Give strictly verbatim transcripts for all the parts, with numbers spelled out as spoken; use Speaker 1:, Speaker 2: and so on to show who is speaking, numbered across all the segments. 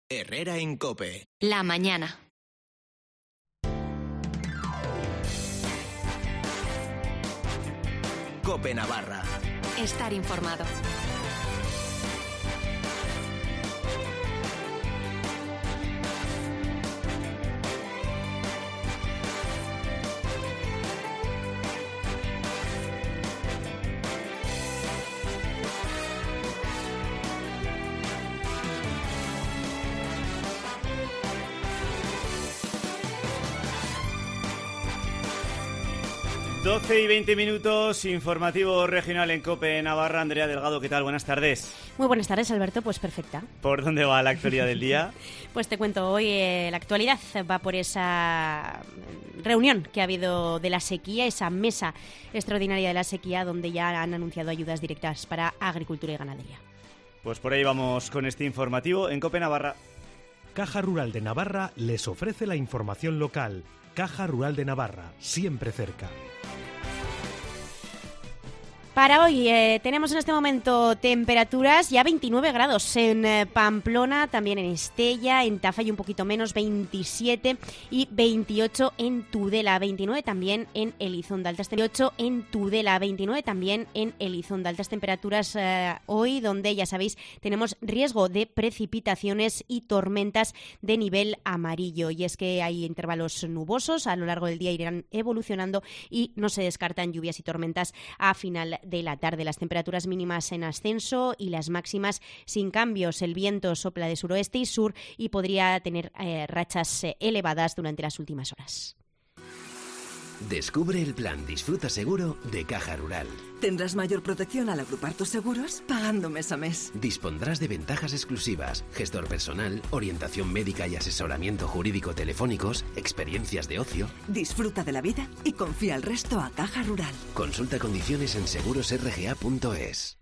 Speaker 1: Herrera en COPE.
Speaker 2: La mañana.
Speaker 1: COPE Navarra.
Speaker 2: Estar informado.
Speaker 3: doce y veinte minutos, informativo regional en COPE Navarra. Andrea Delgado, ¿qué tal? Buenas tardes.
Speaker 4: Muy buenas tardes, Alberto. Pues perfecta.
Speaker 3: ¿Por dónde va la actualidad del día?
Speaker 4: Pues te cuento, hoy eh, la actualidad va por esa reunión que ha habido de la sequía, esa mesa extraordinaria de la sequía, donde ya han anunciado ayudas directas para agricultura y ganadería.
Speaker 3: Pues por ahí vamos con este informativo en COPE Navarra.
Speaker 5: Caja Rural de Navarra les ofrece la información local. Caja Rural de Navarra, siempre cerca.
Speaker 4: Para hoy eh, tenemos en este momento temperaturas ya veintinueve grados en eh, Pamplona, también en Estella, en Tafalla un poquito menos, veintisiete y veintiocho en Tudela, veintinueve también en Elizondo, altas veintiocho en Tudela, veintinueve también en Elizondo, altas temperaturas eh, hoy donde ya sabéis tenemos riesgo de precipitaciones y tormentas de nivel amarillo, y es que hay intervalos nubosos, a lo largo del día irán evolucionando y no se descartan lluvias y tormentas a final de la tarde. Las temperaturas mínimas en ascenso y las máximas sin cambios. El viento sopla de suroeste y sur y podría tener eh, rachas eh, elevadas durante las últimas horas.
Speaker 6: Descubre el plan Disfruta Seguro de Caja Rural.
Speaker 7: Tendrás mayor protección al agrupar tus seguros pagando mes a mes.
Speaker 6: Dispondrás de ventajas exclusivas, gestor personal, orientación médica y asesoramiento jurídico telefónicos, experiencias de ocio.
Speaker 7: Disfruta de la vida y confía el resto a Caja Rural.
Speaker 6: Consulta condiciones en seguros r g a punto es.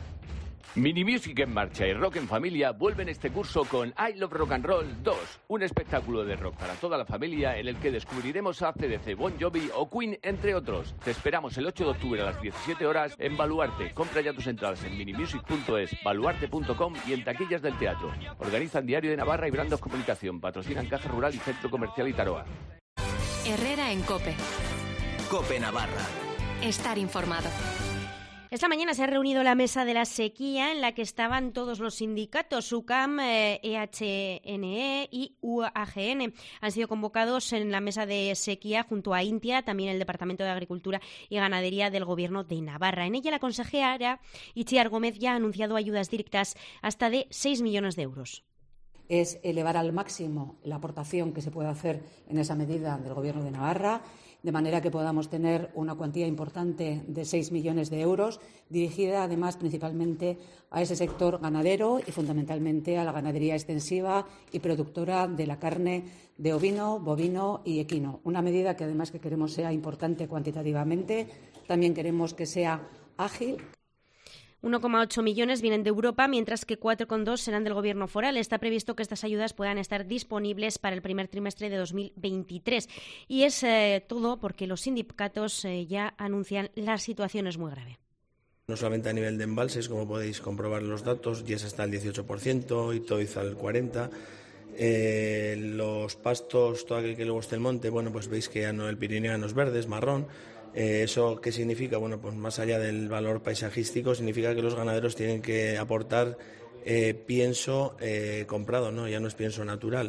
Speaker 8: Mini Music en Marcha y Rock en Familia vuelven este curso con I Love Rock and Roll dos, un espectáculo de rock para toda la familia en el que descubriremos a C D C, Bon Jovi o Queen, entre otros. Te esperamos el ocho de octubre a las diecisiete horas en Baluarte. Compra ya tus entradas en minimusic punto es, baluarte punto com y en taquillas del teatro. Organizan Diario de Navarra y Brandos Comunicación. Patrocinan Caja Rural y Centro Comercial Itaroa.
Speaker 2: Herrera en COPE.
Speaker 1: COPE Navarra.
Speaker 2: Estar informado.
Speaker 4: Esta mañana se ha reunido la mesa de la sequía en la que estaban todos los sindicatos, UCAM, eh, E H N E y U A G N. Han sido convocados en la mesa de sequía junto a INTIA, también el Departamento de Agricultura y Ganadería del Gobierno de Navarra. En ella la consejera Itziar Gómez ya ha anunciado ayudas directas hasta de seis millones de euros.
Speaker 9: Es elevar al máximo la aportación que se puede hacer en esa medida del Gobierno de Navarra, de manera que podamos tener una cuantía importante de seis millones de euros, dirigida además principalmente a ese sector ganadero y fundamentalmente a la ganadería extensiva y productora de la carne de ovino, bovino y equino. Una medida que además que queremos sea importante cuantitativamente, también queremos que sea ágil.
Speaker 4: uno coma ocho millones vienen de Europa, mientras que cuatro coma dos serán del Gobierno foral. Está previsto que estas ayudas puedan estar disponibles para el primer trimestre de dos mil veintitrés. Y es eh, todo porque los sindicatos eh, ya anuncian la situación es muy grave.
Speaker 10: No solamente a nivel de embalses, como podéis comprobar los datos, Yes está al dieciocho por ciento, Itoiz al cuarenta por ciento. Eh, los pastos, todo aquel que luego esté el monte, bueno, pues veis que ya no, el Pirineo ya no es verde, es marrón. Eh, ¿Eso qué significa? Bueno, pues más allá del valor paisajístico, significa que los ganaderos tienen que aportar eh, pienso eh, comprado, ¿no? Ya no es pienso natural.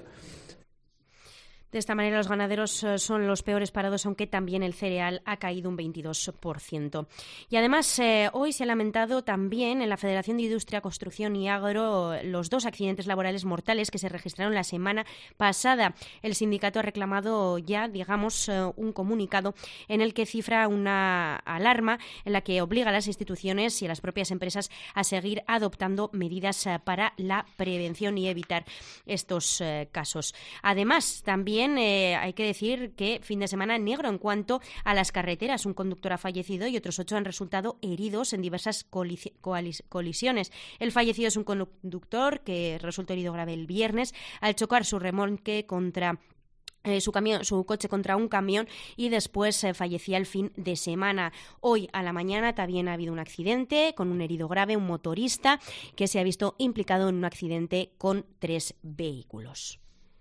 Speaker 4: De esta manera los ganaderos son los peores parados, aunque también el cereal ha caído un veintidós por ciento. Y además eh, hoy se ha lamentado también en la Federación de Industria, Construcción y Agro los dos accidentes laborales mortales que se registraron la semana pasada. El sindicato ha reclamado ya, digamos, eh, un comunicado en el que cifra una alarma en la que obliga a las instituciones y a las propias empresas a seguir adoptando medidas eh, para la prevención y evitar estos eh, casos. Además, también También eh, hay que decir que fin de semana negro en cuanto a las carreteras. Un conductor ha fallecido y otros ocho han resultado heridos en diversas colis- colis- colisiones. El fallecido es un conductor que resultó herido grave el viernes al chocar su remolque contra Eh, su, camión, su coche contra un camión y después eh, fallecía el fin de semana. Hoy a la mañana también ha habido un accidente con un herido grave, un motorista que se ha visto implicado en un accidente con tres vehículos.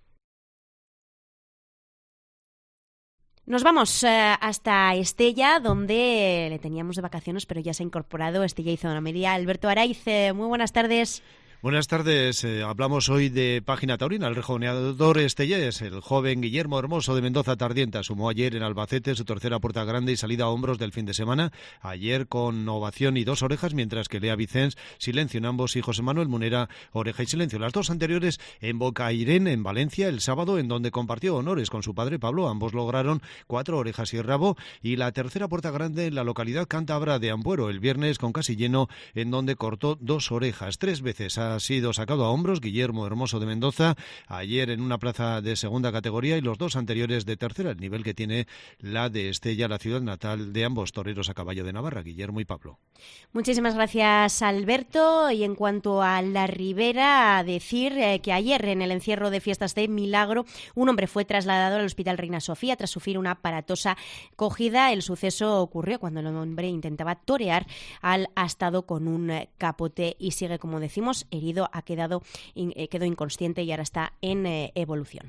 Speaker 4: Nos vamos eh, hasta Estella, donde le teníamos de vacaciones, pero ya se ha incorporado Estella y Zona Media. Alberto Araiz, eh, muy buenas tardes.
Speaker 11: Buenas tardes. Eh, hablamos hoy de Página Taurina. El rejoneador estellés, el joven Guillermo Hermoso de Mendoza Tardienta, sumó ayer en Albacete su tercera puerta grande y salida a hombros del fin de semana. Ayer con ovación y dos orejas, mientras que Lea Vicens, silencio en ambos, y José Manuel Munera, oreja y silencio. Las dos anteriores en Bocairén, en Valencia, el sábado, en donde compartió honores con su padre Pablo. Ambos lograron cuatro orejas y rabo. Y la tercera puerta grande en la localidad cántabra de Ambuero, el viernes con casi lleno, en donde cortó dos orejas. Tres veces ha sido sacado a hombros Guillermo Hermoso de Mendoza, ayer en una plaza de segunda categoría, y los dos anteriores de tercera, el nivel que tiene la de Estella, la ciudad natal de ambos toreros a caballo de Navarra, Guillermo y Pablo.
Speaker 4: Muchísimas gracias, Alberto. Y en cuanto a la Ribera, decir eh, que ayer en el encierro de Fiestas de Milagro, un hombre fue trasladado al Hospital Reina Sofía tras sufrir una aparatosa cogida. El suceso ocurrió cuando el hombre intentaba torear al astado con un capote y sigue, como decimos, herido. Ha quedado eh, quedó inconsciente y ahora está en eh, evolución.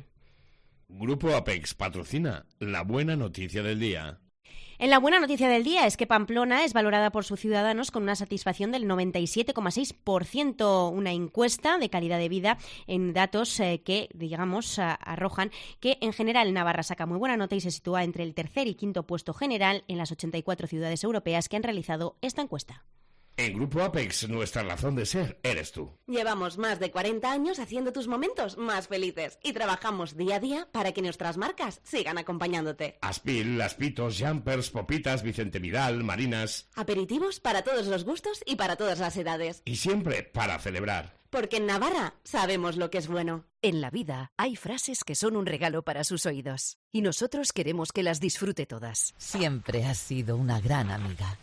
Speaker 12: Grupo Apex patrocina la buena noticia del día.
Speaker 4: En la buena noticia del día es que Pamplona es valorada por sus ciudadanos con una satisfacción del noventa y siete coma seis por ciento, una encuesta de calidad de vida en datos eh, que, digamos, a, arrojan que en general Navarra saca muy buena nota y se sitúa entre el tercer y quinto puesto general en las ochenta y cuatro ciudades europeas que han realizado esta encuesta.
Speaker 12: En Grupo Apex, nuestra razón de ser eres tú.
Speaker 13: Llevamos más de cuarenta años haciendo tus momentos más felices y trabajamos día a día para que nuestras marcas sigan acompañándote.
Speaker 12: Aspil, Aspitos, Jumpers, Popitas, Vicente Vidal, Marinas.
Speaker 13: Aperitivos para todos los gustos y para todas las edades.
Speaker 12: Y siempre para celebrar.
Speaker 13: Porque en Navarra sabemos lo que es bueno.
Speaker 14: En la vida hay frases que son un regalo para sus oídos y nosotros queremos que las disfrute todas.
Speaker 15: Siempre has sido una gran amiga.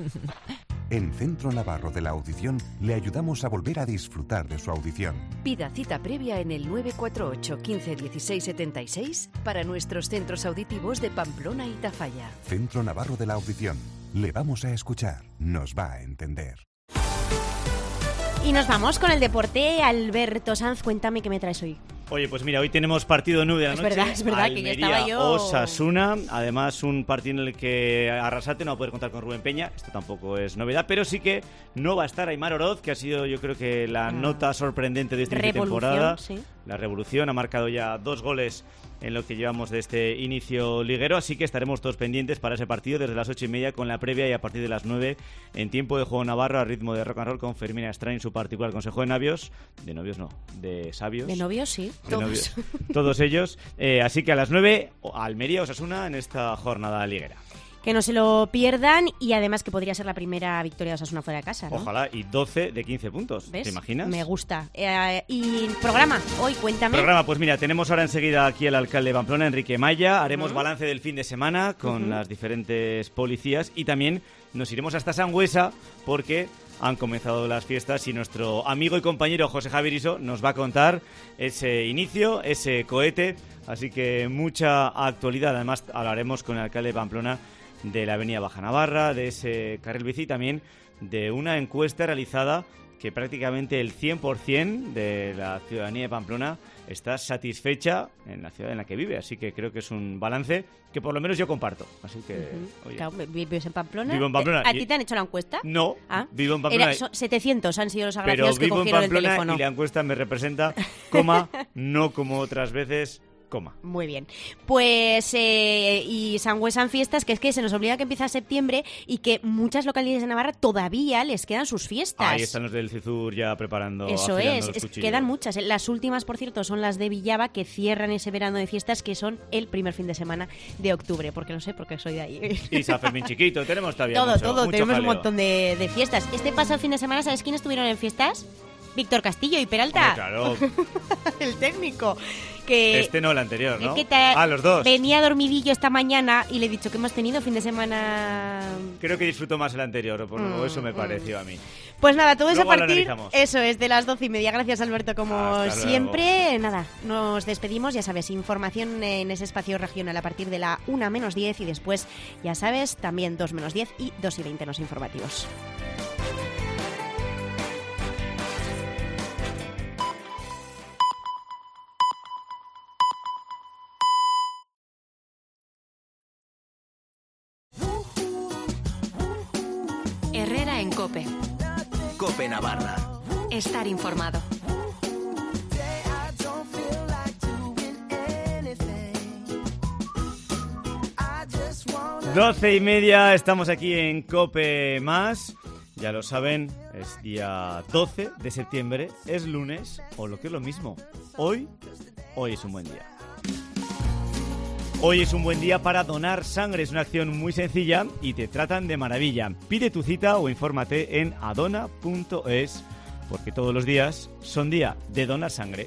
Speaker 16: En Centro Navarro de la Audición le ayudamos a volver a disfrutar de su audición.
Speaker 14: Pida cita previa en el nueve cuatro ocho, quince, dieciséis, setenta y seis para nuestros centros auditivos de Pamplona y Tafalla.
Speaker 16: Centro Navarro de la Audición. Le vamos a escuchar. Nos va a entender.
Speaker 4: Y nos vamos con el deporte. Alberto Sanz, cuéntame qué me traes hoy.
Speaker 3: Oye, pues mira, hoy tenemos partido nueve de la
Speaker 4: es
Speaker 3: noche.
Speaker 4: Verdad, es verdad,
Speaker 3: Almería,
Speaker 4: que ya estaba yo...
Speaker 3: Osasuna, además un partido en el que Arrasate no va a poder contar con Rubén Peña, esto tampoco es novedad, pero sí que no va a estar Aimar Oroz, que ha sido yo creo que la ah. nota sorprendente de esta temporada. Sí. La revolución, ha marcado ya dos goles en lo que llevamos de este inicio liguero, así que estaremos todos pendientes para ese partido desde las ocho y media con la previa y a partir de las nueve en tiempo de juego navarro a ritmo de rock and roll con Fermín Astrain, su particular consejo de novios, de novios no, de sabios.
Speaker 4: De novios sí,
Speaker 3: de
Speaker 4: todos.
Speaker 3: Novios, todos ellos, eh, así que a las nueve Almería Osasuna en esta jornada liguera.
Speaker 4: Que no se lo pierdan y además que podría ser la primera victoria de Osasuna fuera de casa, ¿no?
Speaker 3: Ojalá, y doce de quince puntos,
Speaker 4: ¿ves?
Speaker 3: ¿Te imaginas?
Speaker 4: Me gusta. Eh, y programa, hoy cuéntame.
Speaker 3: Programa, pues mira, tenemos ahora enseguida aquí el alcalde de Pamplona, Enrique Maya, haremos uh-huh. balance del fin de semana con uh-huh. las diferentes policías y también nos iremos hasta Sangüesa porque han comenzado las fiestas y nuestro amigo y compañero José Javier Iso nos va a contar ese inicio, ese cohete, así que mucha actualidad. Además hablaremos con el alcalde de Pamplona de la avenida Baja Navarra, de ese carril bici, también de una encuesta realizada que prácticamente el cien por ciento de la ciudadanía de Pamplona está satisfecha en la ciudad en la que vive, así que creo que es un balance que por lo menos yo comparto. Así que,
Speaker 4: uh-huh.
Speaker 3: oye,
Speaker 4: claro, ¿vives en Pamplona?
Speaker 3: Vivo en Pamplona.
Speaker 4: ¿A ti te han hecho la encuesta?
Speaker 3: No,
Speaker 4: ¿Ah?
Speaker 3: vivo en Pamplona.
Speaker 4: Era, son setecientos han sido los agraciados
Speaker 3: que cogieron el teléfono. Pero vivo en Pamplona y la encuesta me representa, coma, no como otras veces... Coma.
Speaker 4: Muy bien. Pues, eh, y Sangüesa en fiestas, que es que se nos olvida que empieza septiembre y que muchas localidades de Navarra todavía les quedan sus fiestas.
Speaker 3: Ahí están los del Cizur ya preparando.
Speaker 4: Eso es, es quedan muchas. Las últimas, por cierto, son las de Villava, que cierran ese verano de fiestas, que son el primer fin de semana de octubre, porque no sé, porque soy de ahí.
Speaker 3: Y San Fermín chiquito, tenemos todavía
Speaker 4: Todo,
Speaker 3: mucho,
Speaker 4: todo,
Speaker 3: mucho
Speaker 4: tenemos
Speaker 3: jaleo.
Speaker 4: un montón de, de fiestas. Este pasado fin de semana, ¿sabes quién estuvieron en fiestas? Víctor Castillo y Peralta.
Speaker 3: Hombre, claro.
Speaker 4: El técnico. que
Speaker 3: Este no, el anterior, ¿no?
Speaker 4: que te-
Speaker 3: Ah, los dos.
Speaker 4: Venía dormidillo esta mañana y le he dicho que hemos tenido fin de semana.
Speaker 3: Creo que disfruto más el anterior, por
Speaker 4: Mm,
Speaker 3: eso me pareció a mí.
Speaker 4: Pues nada, todo eso a
Speaker 3: Luego lo
Speaker 4: partir.
Speaker 3: analizamos.
Speaker 4: Eso es, de las doce y media. Gracias, Alberto, como
Speaker 3: Hasta luego.
Speaker 4: siempre. Nada, nos despedimos. Ya sabes, información en ese espacio regional a partir de la una menos diez y después, ya sabes, también dos menos diez y dos y veinte en los informativos.
Speaker 2: Herrera en COPE.
Speaker 1: COPE Navarra.
Speaker 2: Estar informado.
Speaker 3: Doce y media, estamos aquí en COPE Más. Ya lo saben, es día doce de septiembre, es lunes, o lo que es lo mismo, hoy, hoy es un buen día. Hoy es un buen día para donar sangre, es una acción muy sencilla y te tratan de maravilla. Pide tu cita o infórmate en adona punto es, porque todos los días son día de donar sangre.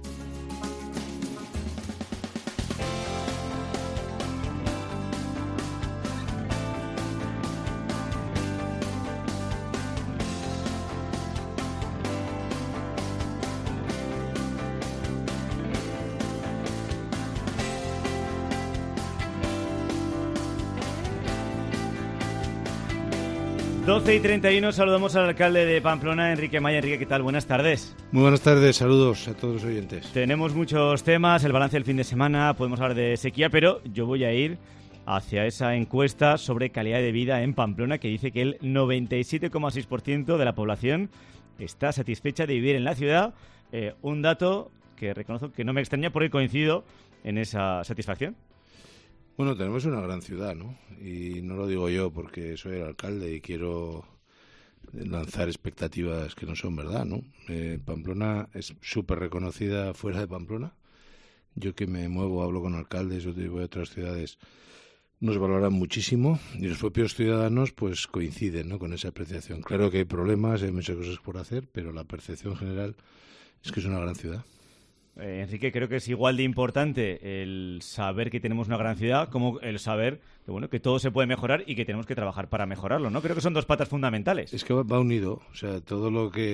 Speaker 3: doce y treinta y uno, saludamos al alcalde de Pamplona, Enrique Maya. Enrique, ¿qué tal? Buenas tardes.
Speaker 17: Muy buenas tardes, saludos a todos los oyentes.
Speaker 3: Tenemos muchos temas, el balance del fin de semana, podemos hablar de sequía, pero yo voy a ir hacia esa encuesta sobre calidad de vida en Pamplona que dice que el noventa y siete coma seis por ciento de la población está satisfecha de vivir en la ciudad. Eh, un dato que reconozco que no me extraña porque coincido en esa satisfacción.
Speaker 17: Bueno, tenemos una gran ciudad, ¿no? Y no lo digo yo porque soy el alcalde y quiero lanzar expectativas que no son verdad, ¿no? Eh, Pamplona es súper reconocida fuera de Pamplona. Yo que me muevo, hablo con alcaldes, yo voy a otras ciudades, nos valoran muchísimo y los propios ciudadanos pues coinciden, ¿no?, con esa apreciación. Claro que hay problemas, hay muchas cosas por hacer, pero la percepción general es que es una gran ciudad.
Speaker 3: Eh, Enrique, creo que es igual de importante el saber que tenemos una gran ciudad como el saber que, bueno, que todo se puede mejorar y que tenemos que trabajar para mejorarlo, ¿no? Creo que son dos patas fundamentales.
Speaker 17: Es que va, va unido, o sea, todo lo que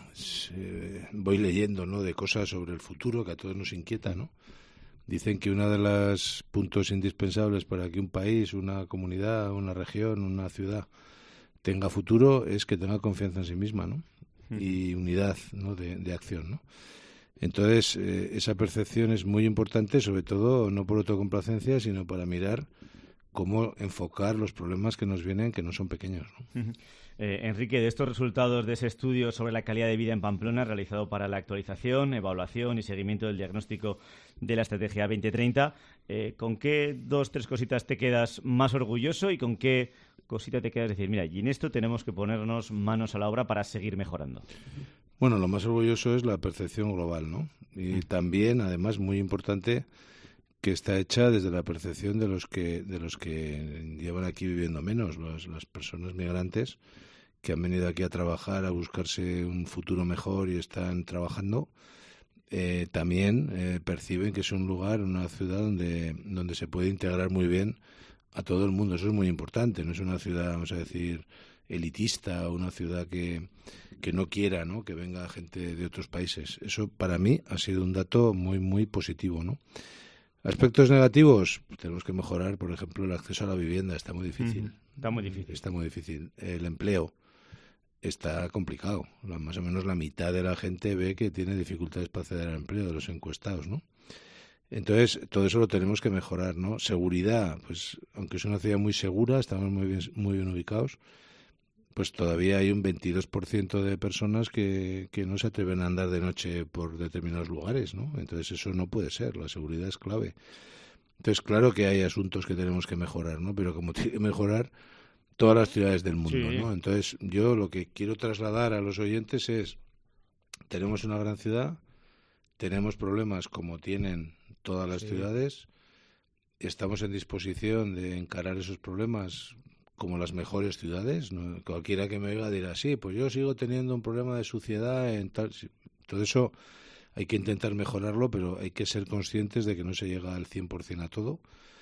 Speaker 17: eh, voy leyendo, ¿no?, de cosas sobre el futuro que a todos nos inquieta, ¿no? Dicen que uno de los puntos indispensables para que un país, una comunidad, una región, una ciudad tenga futuro es que tenga confianza en sí misma, ¿no? Y unidad, ¿no?, de, de acción, ¿no? Entonces, eh, esa percepción es muy importante, sobre todo no por autocomplacencia, sino para mirar cómo enfocar los problemas que nos vienen, que no son pequeños, ¿no?
Speaker 3: Uh-huh. Eh, Enrique, de estos resultados de ese estudio sobre la calidad de vida en Pamplona, realizado para la actualización, evaluación y seguimiento del diagnóstico de la Estrategia veinte treinta, eh, ¿con qué dos, tres cositas te quedas más orgulloso y con qué cosita te quedas decir, mira, y en esto tenemos que ponernos manos a la obra para seguir mejorando?
Speaker 17: Bueno, lo más orgulloso es la percepción global, ¿no? Y también, además, muy importante, que está hecha desde la percepción de los que de los que llevan aquí viviendo menos, los, las personas migrantes que han venido aquí a trabajar, a buscarse un futuro mejor y están trabajando, eh, también eh, perciben que es un lugar, una ciudad donde, donde se puede integrar muy bien a todo el mundo. Eso es muy importante, no es una ciudad, vamos a decir, elitista o una ciudad que, que no quiera, ¿no?, que venga gente de otros países. Eso para mí ha sido un dato muy, muy positivo, ¿no? Aspectos negativos, tenemos que mejorar, por ejemplo, el acceso a la vivienda, está muy difícil.
Speaker 3: Uh-huh. Está muy difícil.
Speaker 17: Está muy difícil. El empleo está complicado. La, más o menos la mitad de la gente ve que tiene dificultades para acceder al empleo, de los encuestados, ¿no? Entonces, todo eso lo tenemos que mejorar, ¿no? Seguridad, pues, aunque es una ciudad muy segura, estamos muy bien, muy bien ubicados, pues todavía hay un veintidós por ciento de personas que, que no se atreven a andar de noche por determinados lugares, ¿no? Entonces eso no puede ser, la seguridad es clave. Entonces claro que hay asuntos que tenemos que mejorar, ¿no? Pero como tiene que mejorar todas las ciudades del mundo, sí, ¿no? Entonces yo lo que quiero trasladar a los oyentes es, tenemos una gran ciudad, tenemos problemas como tienen todas las sí. ciudades, estamos en disposición de encarar esos problemas como las mejores ciudades, ¿no? Cualquiera que me oiga dirá, sí, pues yo sigo teniendo un problema de suciedad en tal... Todo eso hay que intentar mejorarlo, pero hay que ser conscientes de que no se llega al cien por ciento a todo,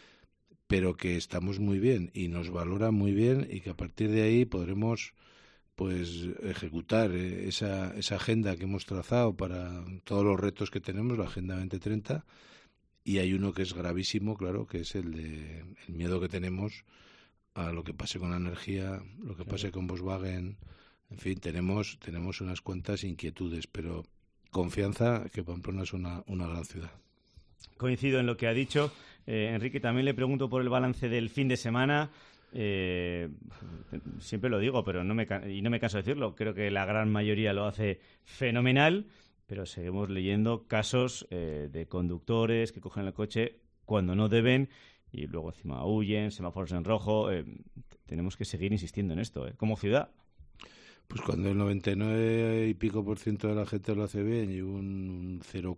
Speaker 17: pero que estamos muy bien y nos valora muy bien y que a partir de ahí podremos pues ejecutar esa, esa agenda que hemos trazado para todos los retos que tenemos, la Agenda veinte treinta, y hay uno que es gravísimo, claro, que es el de el miedo que tenemos a lo que pase con la energía, lo que pase con Volkswagen. En fin, tenemos tenemos unas cuantas inquietudes, pero confianza que Pamplona es una, una gran ciudad.
Speaker 3: Coincido en lo que ha dicho. Eh, Enrique, también le pregunto por el balance del fin de semana. Eh, siempre lo digo, pero no me y no me canso de decirlo. Creo que la gran mayoría lo hace fenomenal, pero seguimos leyendo casos eh, de conductores que cogen el coche cuando no deben y luego encima huyen, semáforos en rojo. Eh, tenemos que seguir insistiendo en esto, ¿eh? Como ciudad.
Speaker 17: Pues cuando el noventa y nueve y pico por ciento de la gente lo hace bien y un cero,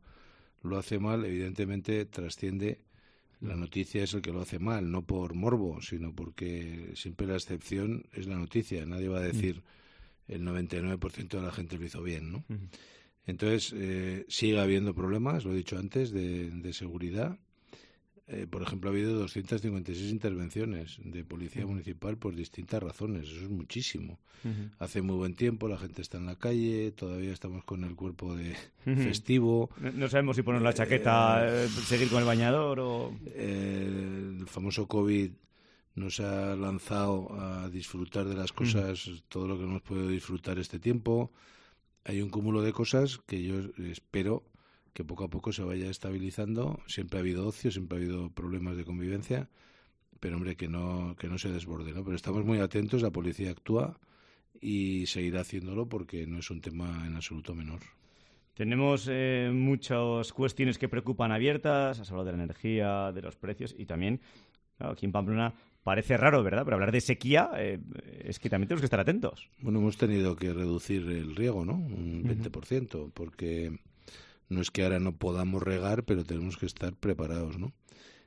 Speaker 17: lo hace mal, evidentemente trasciende. La noticia es el que lo hace mal, no por morbo, sino porque siempre la excepción es la noticia. Nadie va a decir el noventa y nueve por ciento de la gente lo hizo bien, ¿no? Uh-huh. Entonces, eh, sigue habiendo problemas, lo he dicho antes, de, de seguridad. Eh, por ejemplo, ha habido doscientas cincuenta y seis intervenciones de policía uh-huh. municipal por distintas razones. Eso es muchísimo. Uh-huh. Hace muy buen tiempo, la gente está en la calle, todavía estamos con el cuerpo de uh-huh. festivo.
Speaker 3: No, no sabemos si poner la chaqueta, eh, seguir con el bañador o...
Speaker 17: Eh, el famoso COVID nos ha lanzado a disfrutar de las cosas, uh-huh. todo lo que hemos podido disfrutar este tiempo. Hay un cúmulo de cosas que yo espero que poco a poco se vaya estabilizando. Siempre ha habido ocio, siempre ha habido problemas de convivencia, pero hombre, que no que no se desborde, ¿no? Pero estamos muy atentos, la policía actúa y seguirá haciéndolo porque no es un tema en absoluto menor.
Speaker 3: Tenemos eh, muchas cuestiones que preocupan abiertas, has hablado de la energía, de los precios y también, claro, aquí en Pamplona parece raro, ¿verdad? Pero hablar de sequía eh, es que también tenemos que estar atentos.
Speaker 17: Bueno, hemos tenido que reducir el riego, ¿no? Un veinte por ciento, uh-huh. porque no es que ahora no podamos regar, pero tenemos que estar preparados, ¿no?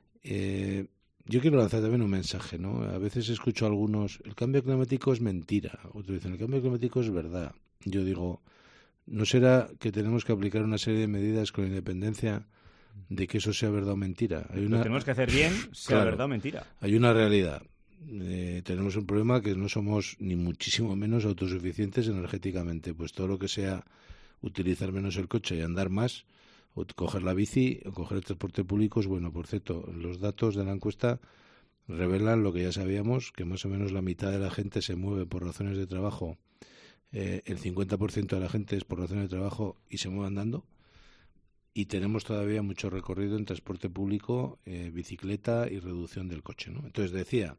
Speaker 17: Eh, yo quiero lanzar también un mensaje, ¿no? A veces escucho a algunos, el cambio climático es mentira. Otros dicen, el cambio climático es verdad. Yo digo, ¿no será que tenemos que aplicar una serie de medidas con independencia de que eso sea verdad o mentira? Hay una...
Speaker 3: Lo tenemos que hacer bien, sea claro, verdad o mentira.
Speaker 17: Hay una realidad. Eh, tenemos un problema que no somos ni muchísimo menos autosuficientes energéticamente. Pues todo lo que sea utilizar menos el coche y andar más, o coger la bici o coger el transporte público, es bueno. Por cierto, los datos de la encuesta revelan lo que ya sabíamos, que más o menos la mitad de la gente se mueve por razones de trabajo, eh, el cincuenta por ciento de la gente es por razones de trabajo y se mueve andando, y tenemos todavía mucho recorrido en transporte público, eh, bicicleta y reducción del coche, ¿no? Entonces decía,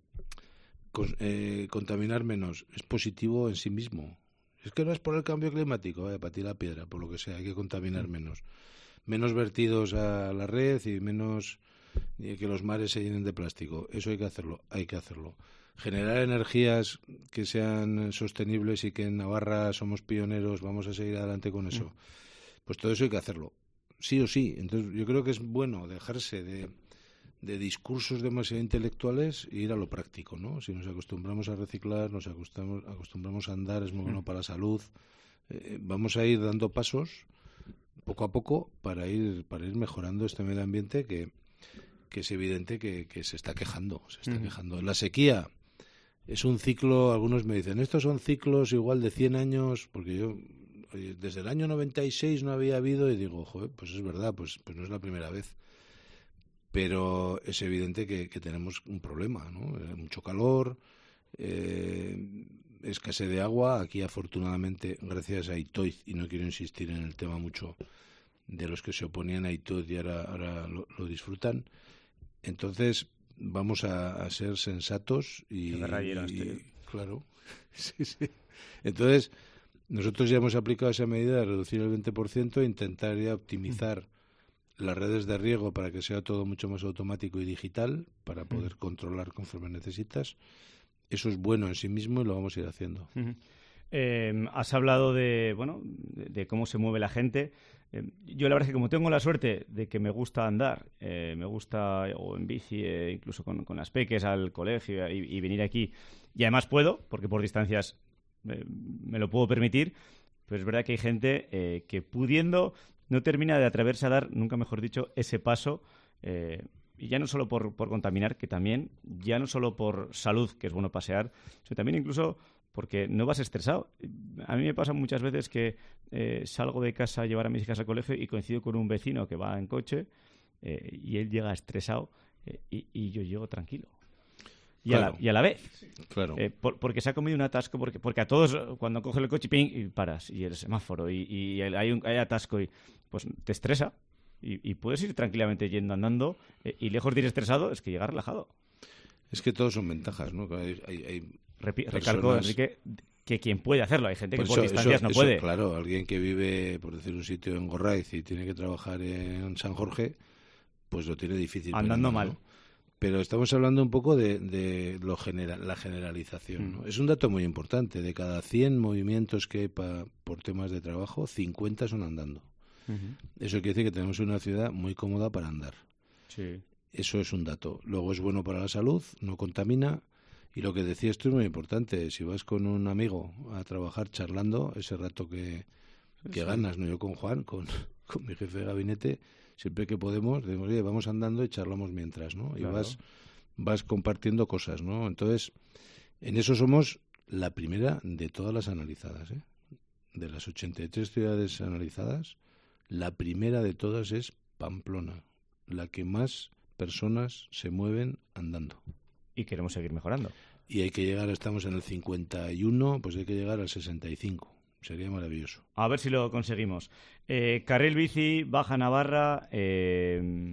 Speaker 17: con, eh, contaminar menos es positivo en sí mismo. Es que no es por el cambio climático, vaya, para ti la piedra, por lo que sea, hay que contaminar menos. Menos vertidos a la red y menos y que los mares se llenen de plástico. Eso hay que hacerlo, hay que hacerlo. Generar energías que sean sostenibles y que en Navarra somos pioneros, vamos a seguir adelante con eso. Pues todo eso hay que hacerlo, sí o sí. Entonces yo creo que es bueno dejarse de, de discursos demasiado intelectuales e ir a lo práctico, ¿no? Si nos acostumbramos a reciclar, nos acostumbramos, acostumbramos a andar, es muy bueno para la salud. Eh, vamos a ir dando pasos poco a poco para ir para ir mejorando este medio ambiente que, que es evidente que, que se está quejando, se está uh-huh. quejando. La sequía es un ciclo, algunos me dicen, estos son ciclos igual de cien años, porque yo desde el año noventa y seis no había habido, y digo, joder, pues es verdad, pues, pues no es la primera vez. Pero es evidente que, que tenemos un problema, ¿no? Mucho calor, eh, escasez de agua. Aquí, afortunadamente, gracias a Itoiz, y no quiero insistir en el tema mucho de los que se oponían a Itoiz y ahora, ahora lo, lo disfrutan. Entonces, vamos a, a ser sensatos y... y claro, sí, sí. Entonces, nosotros ya hemos aplicado esa medida de reducir el veinte por ciento e intentar ya optimizar mm. las redes de riego para que sea todo mucho más automático y digital, para poder mm. controlar conforme necesitas. Eso es bueno en sí mismo y lo vamos a ir haciendo.
Speaker 3: Uh-huh. Eh, has hablado de, bueno, de, de cómo se mueve la gente. Eh, yo la verdad es que como tengo la suerte de que me gusta andar, eh, me gusta o en bici, eh, incluso con, con las peques al colegio y, y venir aquí, y además puedo, porque por distancias eh, me lo puedo permitir, pero es verdad que hay gente eh, que pudiendo no termina de atreverse a dar, nunca mejor dicho, ese paso, eh, y ya no solo por, por contaminar, que también, ya no solo por salud, que es bueno pasear, sino también incluso porque no vas estresado. A mí me pasa muchas veces que eh, salgo de casa a llevar a mis hijas al colegio y coincido con un vecino que va en coche eh, y él llega estresado eh, y, y yo llego tranquilo. Y, claro. a, la, y a la vez,
Speaker 17: claro.
Speaker 3: eh, por, porque se ha comido un atasco, porque, porque a todos cuando coges el coche ping, y paras, y el semáforo, y, y el, hay, un, hay atasco, y pues te estresa, y, y puedes ir tranquilamente yendo andando, eh, y lejos de ir estresado, es que llegas relajado.
Speaker 17: Es que todos son ventajas, ¿no? Hay, hay, hay
Speaker 3: Repi-
Speaker 17: personas...
Speaker 3: Recalco, Enrique, que quien puede hacerlo, hay gente que por,
Speaker 17: por
Speaker 3: eso,
Speaker 17: eso,
Speaker 3: distancias no
Speaker 17: eso,
Speaker 3: puede.
Speaker 17: Claro, alguien que vive, por decir un sitio en Gorraiz y tiene que trabajar en San Jorge, pues lo tiene difícil.
Speaker 3: Andando
Speaker 17: pero,
Speaker 3: mal.
Speaker 17: ¿no? Pero estamos hablando un poco de, de lo general, la generalización, ¿no? Mm. Es un dato muy importante. De cada cien movimientos que hay pa, por temas de trabajo, cincuenta son andando. Uh-huh. Eso quiere decir que tenemos una ciudad muy cómoda para andar.
Speaker 3: Sí.
Speaker 17: Eso es un dato. Luego es bueno para la salud, no contamina. Y lo que decía esto es muy importante. Si vas con un amigo a trabajar charlando, ese rato que, que sí. ganas, ¿no? Yo con Juan, con, con mi jefe de gabinete, siempre que podemos, decimos, oye, vamos andando y charlamos mientras, ¿no? Y claro. vas, vas compartiendo cosas, ¿no? Entonces, en eso somos la primera de todas las analizadas, ¿eh? De las ochenta y tres ciudades analizadas, la primera de todas es Pamplona, la que más personas se mueven andando.
Speaker 3: Y queremos seguir mejorando.
Speaker 17: Y hay que llegar, estamos en el cincuenta y uno, pues hay que llegar al sesenta y cinco. Sería maravilloso.
Speaker 3: A ver si lo conseguimos. Eh, carril bici, Baja Navarra. Eh,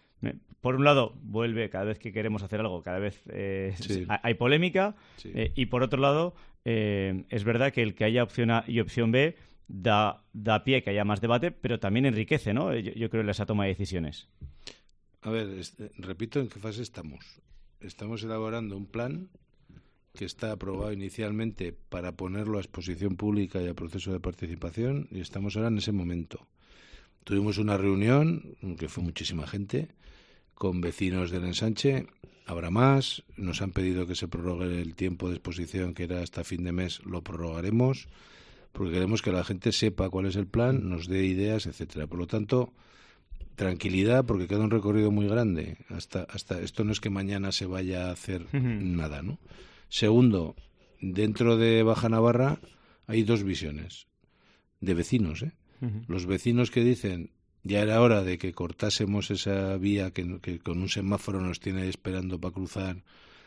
Speaker 3: por un lado, vuelve cada vez que queremos hacer algo, cada vez eh, sí. hay polémica. Sí. Eh, y por otro lado, eh, es verdad que el que haya opción A y opción B da, da pie que haya más debate, pero también enriquece, ¿no? Yo, yo creo en esa toma de decisiones.
Speaker 17: A ver, este, repito, ¿en qué fase estamos? Estamos elaborando un plan que está aprobado inicialmente para ponerlo a exposición pública y a proceso de participación, y estamos ahora en ese momento. Tuvimos una reunión, que fue muchísima gente, con vecinos del ensanche, habrá más, nos han pedido que se prorrogue el tiempo de exposición, que era hasta fin de mes, lo prorrogaremos, porque queremos que la gente sepa cuál es el plan, nos dé ideas, etcétera. Por lo tanto, tranquilidad, porque queda un recorrido muy grande. Hasta, hasta esto no es que mañana se vaya a hacer uh-huh. nada, ¿no? Segundo, dentro de Baja Navarra hay dos visiones de vecinos, ¿eh? Uh-huh. Los vecinos que dicen ya era hora de que cortásemos esa vía que, que con un semáforo nos tiene esperando para cruzar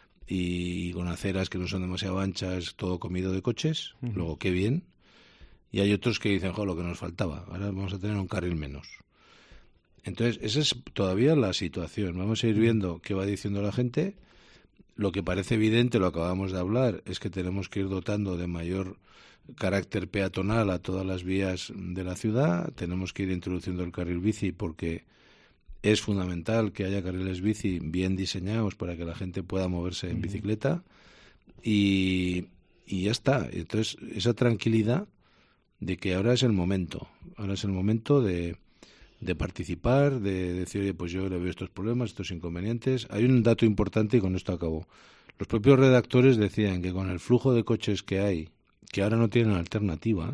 Speaker 17: y, y con aceras que no son demasiado anchas, todo comido de coches, uh-huh. luego qué bien. Y hay otros que dicen, jo, lo que nos faltaba, ahora vamos a tener un carril menos. Entonces, esa es todavía la situación. Vamos a ir viendo qué va diciendo la gente. Lo que parece evidente, lo acabamos de hablar, es que tenemos que ir dotando de mayor carácter peatonal a todas las vías de la ciudad. Tenemos que ir introduciendo el carril bici porque es fundamental que haya carriles bici bien diseñados para que la gente pueda moverse en bicicleta. Y, y ya está. Entonces, esa tranquilidad de que ahora es el momento. Ahora es el momento de... de participar, de decir, oye, pues yo le veo estos problemas, estos inconvenientes. Hay un dato importante y con esto acabo. Los propios redactores decían que con el flujo de coches que hay, que ahora no tienen alternativa,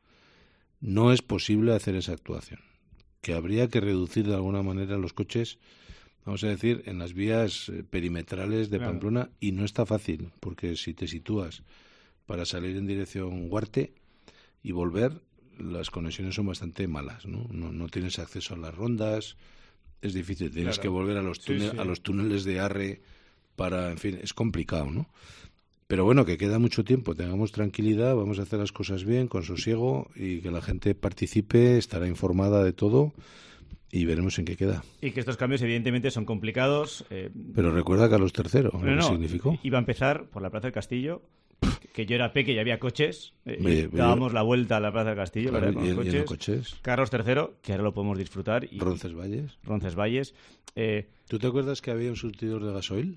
Speaker 17: no es posible hacer esa actuación. Que habría que reducir de alguna manera los coches, vamos a decir, en las vías perimetrales de claro. Pamplona, y no está fácil, porque si te sitúas para salir en dirección Huarte y volver, las conexiones son bastante malas, ¿no? No, no tienes acceso a las rondas, es difícil, tienes claro. que volver a los, túnel, sí, sí. a los túneles de Arre para, en fin, es complicado, ¿no? Pero bueno, que queda mucho tiempo, tengamos tranquilidad, vamos a hacer las cosas bien, con sosiego, y que la gente participe, estará informada de todo y veremos en qué queda.
Speaker 3: Y que estos cambios evidentemente son complicados. Eh...
Speaker 17: Pero recuerda Carlos tercero,
Speaker 3: no,
Speaker 17: lo que
Speaker 3: no,
Speaker 17: significó.
Speaker 3: Iba a empezar por la Plaza del Castillo, que yo era peque y había coches, eh,
Speaker 17: Oye,
Speaker 3: dábamos
Speaker 17: yo...
Speaker 3: la vuelta a la Plaza del Castillo,
Speaker 17: claro,
Speaker 3: ¿verdad? Con
Speaker 17: y,
Speaker 3: los coches.
Speaker 17: Y en coches.
Speaker 3: Carlos tercero, que ahora lo podemos disfrutar. Y...
Speaker 17: Roncesvalles.
Speaker 3: Roncesvalles. Eh...
Speaker 17: ¿Tú te acuerdas que había un surtidor de gasoil?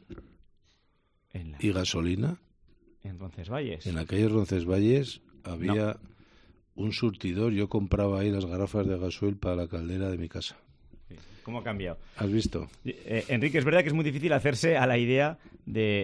Speaker 3: En la...
Speaker 17: ¿Y gasolina?
Speaker 3: En Roncesvalles.
Speaker 17: En la calle Roncesvalles había no. un surtidor. Yo compraba ahí las garrafas de gasoil para la caldera de mi casa.
Speaker 3: ¿Cómo ha cambiado?
Speaker 17: ¿Has visto?
Speaker 3: Eh, Enrique, es verdad que es muy difícil hacerse a la idea de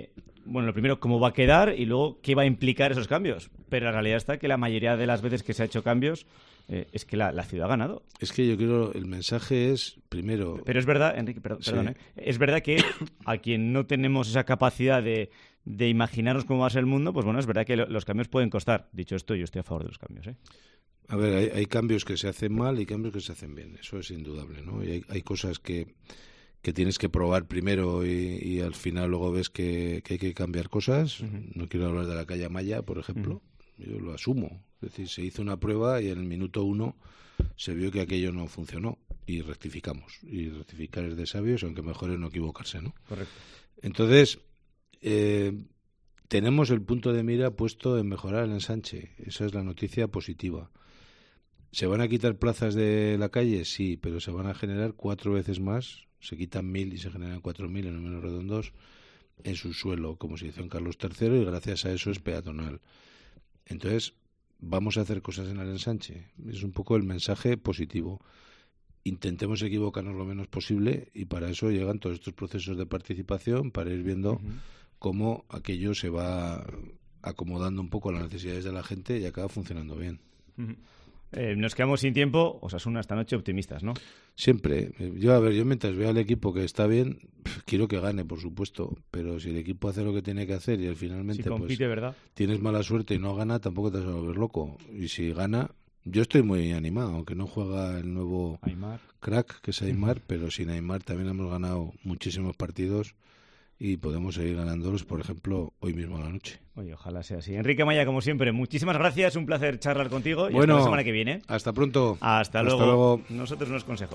Speaker 3: bueno, lo primero, cómo va a quedar y luego qué va a implicar esos cambios. Pero la realidad está que la mayoría de las veces que se ha hecho cambios eh, es que la, la ciudad ha ganado.
Speaker 17: Es que yo creo, el mensaje es, primero...
Speaker 3: Pero es verdad, Enrique, perdón,
Speaker 17: sí.
Speaker 3: perdón ¿eh? es verdad que a quien no tenemos esa capacidad de, de imaginarnos cómo va a ser el mundo, pues bueno, es verdad que lo, los cambios pueden costar. Dicho esto, yo estoy a favor de los cambios, ¿eh?
Speaker 17: A ver, hay, hay cambios que se hacen mal y cambios que se hacen bien, eso es indudable, ¿no? Y hay, hay cosas que, que tienes que probar primero y, y al final luego ves que, que hay que cambiar cosas. Uh-huh. No quiero hablar de la calle Amaya, por ejemplo, uh-huh. yo lo asumo. Es decir, se hizo una prueba y en el minuto uno se vio que aquello no funcionó y rectificamos. Y rectificar es de sabios, aunque mejor es no equivocarse, ¿no?
Speaker 3: Correcto.
Speaker 17: Entonces, eh, tenemos el punto de mira puesto en mejorar el ensanche. Esa es la noticia positiva. ¿Se van a quitar plazas de la calle? Sí, pero se van a generar cuatro veces más. Se quitan mil y se generan cuatro mil en números redondos en su suelo, como se hizo en Carlos tercero, y gracias a eso es peatonal. Entonces, vamos a hacer cosas en el ensanche. Es un poco el mensaje positivo. Intentemos equivocarnos lo menos posible y para eso llegan todos estos procesos de participación, para ir viendo uh-huh. cómo aquello se va acomodando un poco a las necesidades de la gente y acaba funcionando bien.
Speaker 3: Uh-huh. Eh, nos quedamos sin tiempo. Osasuna esta noche optimistas, ¿no?
Speaker 17: Siempre. Yo, a ver, yo mientras veo al equipo que está bien, quiero que gane, por supuesto. Pero si el equipo hace lo que tiene que hacer y al finalmente
Speaker 3: si compite,
Speaker 17: pues,
Speaker 3: ¿verdad?
Speaker 17: Tienes mala suerte y no gana, tampoco te vas a volver loco. Y si gana, yo estoy muy animado, aunque no juega el nuevo
Speaker 3: Aymar.
Speaker 17: crack, que es Aymar, uh-huh. pero sin Aymar también hemos ganado muchísimos partidos y podemos seguir ganándolos, por ejemplo, hoy mismo a la noche.
Speaker 3: Oye, ojalá sea así. Enrique Maya, como siempre, muchísimas gracias, un placer charlar contigo y
Speaker 17: bueno,
Speaker 3: hasta la semana que viene.
Speaker 17: Hasta pronto.
Speaker 3: Hasta,
Speaker 17: hasta
Speaker 3: luego.
Speaker 17: luego.
Speaker 3: Nosotros unos consejos.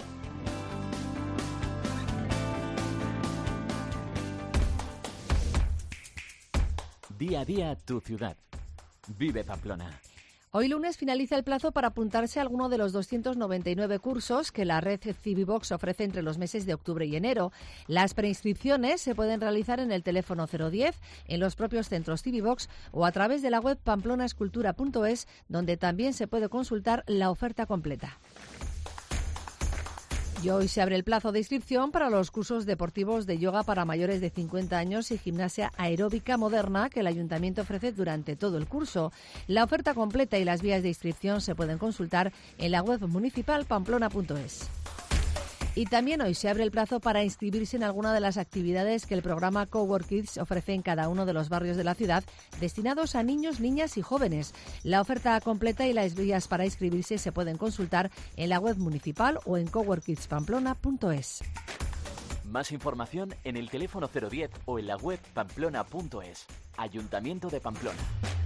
Speaker 18: Día a día tu ciudad. Vive Pamplona.
Speaker 19: Hoy lunes finaliza el plazo para apuntarse a alguno de los doscientos noventa y nueve cursos que la red Civivox ofrece entre los meses de octubre y enero. Las preinscripciones se pueden realizar en el teléfono cero diez, en los propios centros Civivox o a través de la web pamplonascultura punto es, donde también se puede consultar la oferta completa. Y hoy se abre el plazo de inscripción para los cursos deportivos de yoga para mayores de cincuenta años y gimnasia aeróbica moderna que el Ayuntamiento ofrece durante todo el curso. La oferta completa y las vías de inscripción se pueden consultar en la web municipal pamplona punto es. Y también hoy se abre el plazo para inscribirse en alguna de las actividades que el programa Cowork Kids ofrece en cada uno de los barrios de la ciudad, destinados a niños, niñas y jóvenes. La oferta completa y las vías para inscribirse se pueden consultar en la web municipal o en cowork kids pamplona punto es.
Speaker 18: Más información en el teléfono cero diez o en la web pamplona punto es. Ayuntamiento de Pamplona.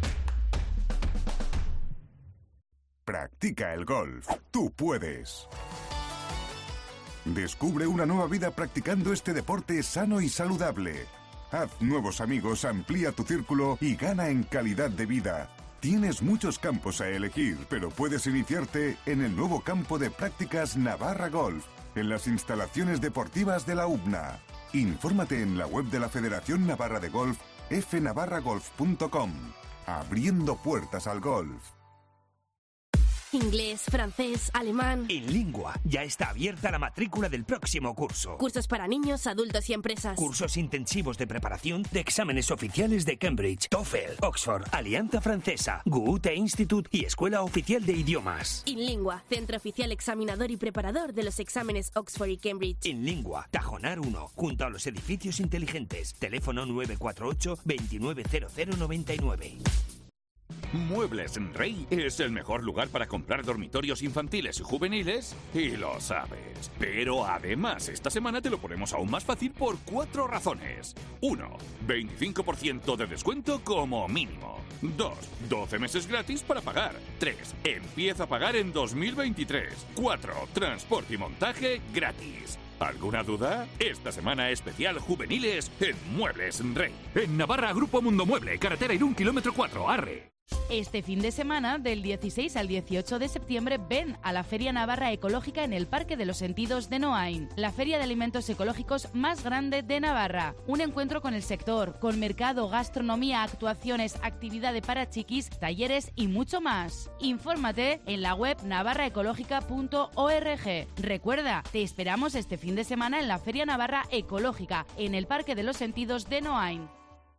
Speaker 20: Practica el golf. Tú puedes. Descubre una nueva vida practicando este deporte sano y saludable. Haz nuevos amigos, amplía tu círculo y gana en calidad de vida. Tienes muchos campos a elegir, pero puedes iniciarte en el nuevo campo de prácticas Navarra Golf, en las instalaciones deportivas de la U B N A. Infórmate en la web de la Federación Navarra de Golf, f navarra golf punto com. Abriendo puertas al golf.
Speaker 21: Inglés, francés, alemán...
Speaker 22: En Lingua ya está abierta la matrícula del próximo curso.
Speaker 21: Cursos para niños, adultos y empresas.
Speaker 22: Cursos intensivos de preparación de exámenes oficiales de Cambridge, TOEFL, Oxford, Alianza Francesa, Goethe Institute y Escuela Oficial de Idiomas.
Speaker 21: Inlingua, centro oficial examinador y preparador de los exámenes Oxford y Cambridge.
Speaker 22: Inlingua, Tajonar uno, junto a los edificios inteligentes. Teléfono nueve cuatro ocho, veintinueve cero cero noventa y nueve.
Speaker 23: Muebles Rey es el mejor lugar para comprar dormitorios infantiles y juveniles, y lo sabes. Pero además, esta semana te lo ponemos aún más fácil por cuatro razones. uno. veinticinco por ciento de descuento como mínimo. dos. doce meses gratis para pagar. tres. Empieza a pagar en dos mil veintitrés. cuatro. Transporte y montaje gratis. ¿Alguna duda? Esta semana especial juveniles en Muebles Rey. En Navarra, Grupo Mundo Mueble, carretera Irún, kilómetro cuatro, Arre.
Speaker 24: Este fin de semana, del dieciséis al dieciocho de septiembre, ven a la Feria Navarra Ecológica en el Parque de los Sentidos de Noain, la feria de alimentos ecológicos más grande de Navarra. Un encuentro con el sector, con mercado, gastronomía, actuaciones, actividades para chiquis, talleres y mucho más. Infórmate en la web navarra ecológica punto org. Recuerda, te esperamos este fin de semana en la Feria Navarra Ecológica, en el Parque de los Sentidos de Noain.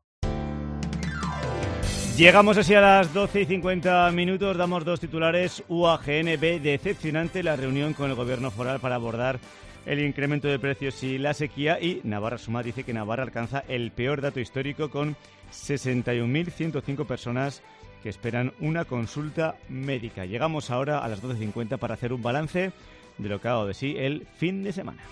Speaker 3: Llegamos así a las doce y cincuenta minutos, damos dos titulares. U A G N ve decepcionante la reunión con el gobierno foral para abordar el incremento de precios y la sequía, y Navarra Suma dice que Navarra alcanza el peor dato histórico con sesenta y un mil ciento cinco personas que esperan una consulta médica. Llegamos ahora a las doce y cincuenta para hacer un balance de lo que ha dado de sí el fin de semana.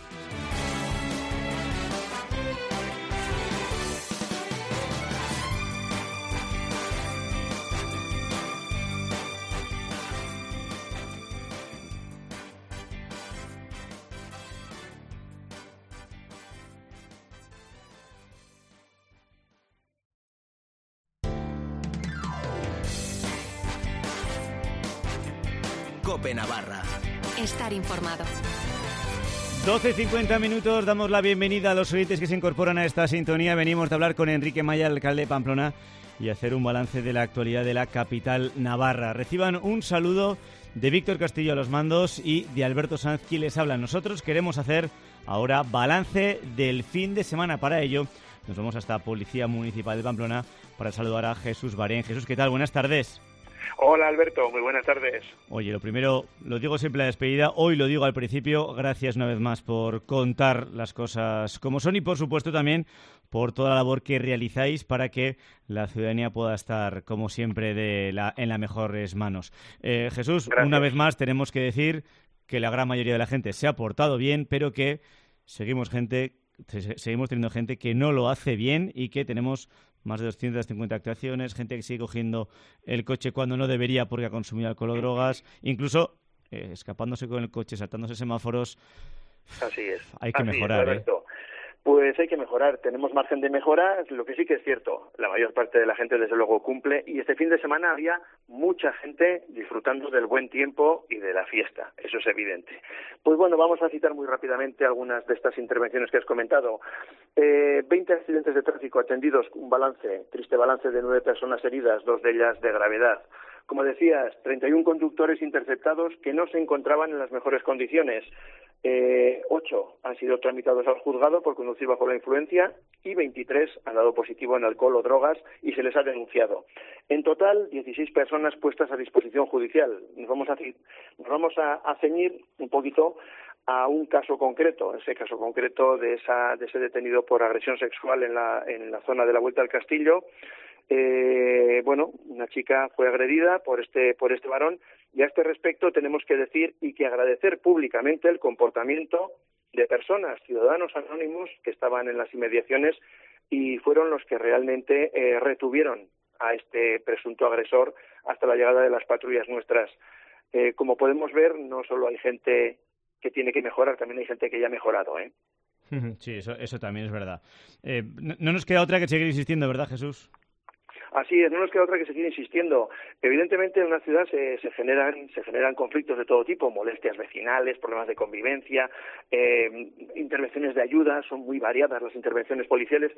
Speaker 1: COPE Navarra.
Speaker 2: Estar informado.
Speaker 3: doce y cincuenta minutos, damos la bienvenida a los oyentes que se incorporan a esta sintonía. Venimos de hablar con Enrique Maya, alcalde de Pamplona, y hacer un balance de la actualidad de la capital navarra. Reciban un saludo de Víctor Castillo a los mandos y de Alberto Sanz, quien les habla. Nosotros queremos hacer ahora balance del fin de semana. Para ello nos vamos hasta Policía Municipal de Pamplona para saludar a Jesús Barén. Jesús, ¿qué tal? Buenas tardes.
Speaker 5: Hola Alberto, muy buenas tardes.
Speaker 3: Oye, lo primero, lo digo siempre a la despedida, hoy lo digo al principio, gracias una vez más por contar las cosas como son y por supuesto también por toda la labor que realizáis para que la ciudadanía pueda estar, como siempre, de la, en las mejores manos. Eh, Jesús, gracias. Una vez más tenemos que decir que la gran mayoría de la gente se ha portado bien, pero que seguimos gente, seguimos teniendo gente que no lo hace bien y que tenemos más de doscientas cincuenta actuaciones, gente que sigue cogiendo el coche cuando no debería porque ha consumido alcohol o drogas, incluso eh, escapándose con el coche, saltándose semáforos.
Speaker 5: Así es.
Speaker 3: Hay que
Speaker 5: Así
Speaker 3: mejorar,
Speaker 5: es, ¿eh? Pues hay que mejorar, tenemos margen de mejora, lo que sí que es cierto, la mayor parte de la gente desde luego cumple, y este fin de semana había mucha gente disfrutando del buen tiempo y de la fiesta, eso es evidente. Pues bueno, vamos a citar muy rápidamente algunas de estas intervenciones que has comentado. Eh, veinte accidentes de tráfico atendidos, un balance, triste balance de nueve personas heridas, dos de ellas de gravedad. Como decías, treinta y uno conductores interceptados que no se encontraban en las mejores condiciones. Eh, ocho han sido tramitados al juzgado por conducir bajo la influencia y veintitrés han dado positivo en alcohol o drogas y se les ha denunciado. En total, dieciséis personas puestas a disposición judicial. Nos vamos a, nos vamos a, a ceñir un poquito a un caso concreto, ese caso concreto de, esa, de ese detenido por agresión sexual en la, en la zona de la Vuelta al Castillo. Eh, bueno, una chica fue agredida por este por este varón y a este respecto tenemos que decir y que agradecer públicamente el comportamiento de personas, ciudadanos anónimos que estaban en las inmediaciones y fueron los que realmente eh, retuvieron a este presunto agresor hasta la llegada de las patrullas nuestras. Eh, como podemos ver, no solo hay gente que tiene que mejorar, también hay gente que ya ha mejorado, ¿eh?
Speaker 3: Sí, eso, eso también es verdad. Eh, no, no nos queda otra que seguir insistiendo, ¿verdad, Jesús?
Speaker 5: Así es, no nos queda otra que seguir insistiendo. Evidentemente en una ciudad se, se generan se generan conflictos de todo tipo, molestias vecinales, problemas de convivencia, eh, intervenciones de ayuda, son muy variadas las intervenciones policiales,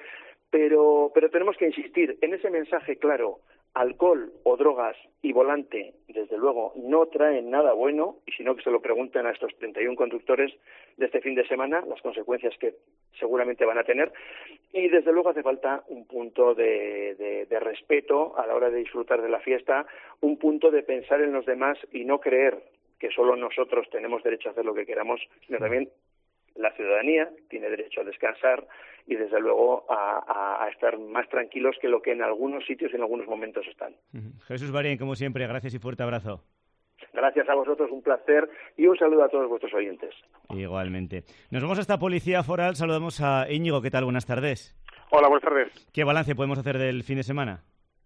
Speaker 5: pero, pero tenemos que insistir en ese mensaje claro. Alcohol o drogas y volante, desde luego, no traen nada bueno, y si no que se lo pregunten a estos treinta y uno conductores de este fin de semana, las consecuencias que seguramente van a tener, y desde luego hace falta un punto de, de, de respeto a la hora de disfrutar de la fiesta, un punto de pensar en los demás y no creer que solo nosotros tenemos derecho a hacer lo que queramos, sino también la ciudadanía tiene derecho a descansar y desde luego a, a, a estar más tranquilos que lo que en algunos sitios y en algunos momentos están.
Speaker 3: Jesús Barén, como siempre, gracias y fuerte abrazo.
Speaker 5: Gracias a vosotros, un placer y un saludo a todos vuestros oyentes.
Speaker 3: Igualmente. Nos vamos hasta Policía Foral, saludamos a Íñigo, ¿qué tal? Buenas tardes.
Speaker 6: Hola, buenas tardes.
Speaker 3: ¿Qué balance podemos hacer del fin de semana?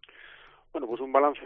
Speaker 6: Bueno, pues un balance,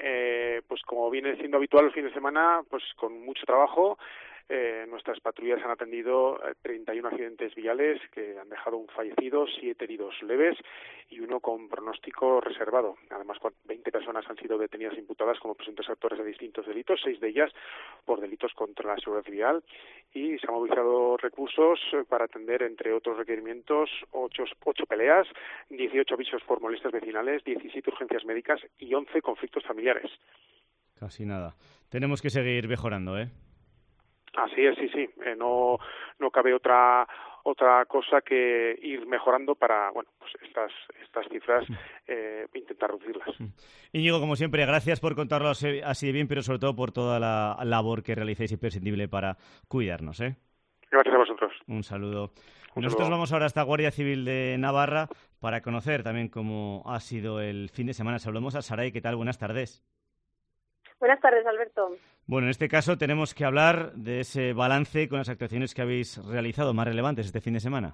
Speaker 6: eh, pues como viene siendo habitual el fin de semana, pues con mucho trabajo. Eh, nuestras patrullas han atendido treinta y uno accidentes viales que han dejado un fallecido, siete heridos leves y uno con pronóstico reservado. Además, veinte personas han sido detenidas e imputadas como presuntos autores de distintos delitos, seis de ellas por delitos contra la seguridad vial, y se han movilizado recursos para atender, entre otros requerimientos, ocho, ocho peleas, dieciocho avisos por molestias vecinales, diecisiete urgencias médicas y once conflictos familiares.
Speaker 3: Casi nada. Tenemos que seguir mejorando, ¿eh?
Speaker 6: Así es, sí, sí. Eh, no, no cabe otra otra cosa que ir mejorando para, bueno, pues estas estas cifras eh, intentar reducirlas.
Speaker 3: Íñigo, como siempre, gracias por contarlo así de bien, pero sobre todo por toda la labor que realizáis imprescindible para cuidarnos, ¿eh?
Speaker 6: Gracias a vosotros.
Speaker 3: Un saludo.
Speaker 6: Un
Speaker 3: Nosotros
Speaker 6: saludo.
Speaker 3: vamos ahora hasta Guardia Civil de Navarra para conocer también cómo ha sido el fin de semana. Saludamos a Saray. ¿Qué tal? Buenas tardes.
Speaker 7: Buenas tardes, Alberto.
Speaker 3: Bueno, en este caso tenemos que hablar de ese balance con las actuaciones que habéis realizado más relevantes este fin de semana.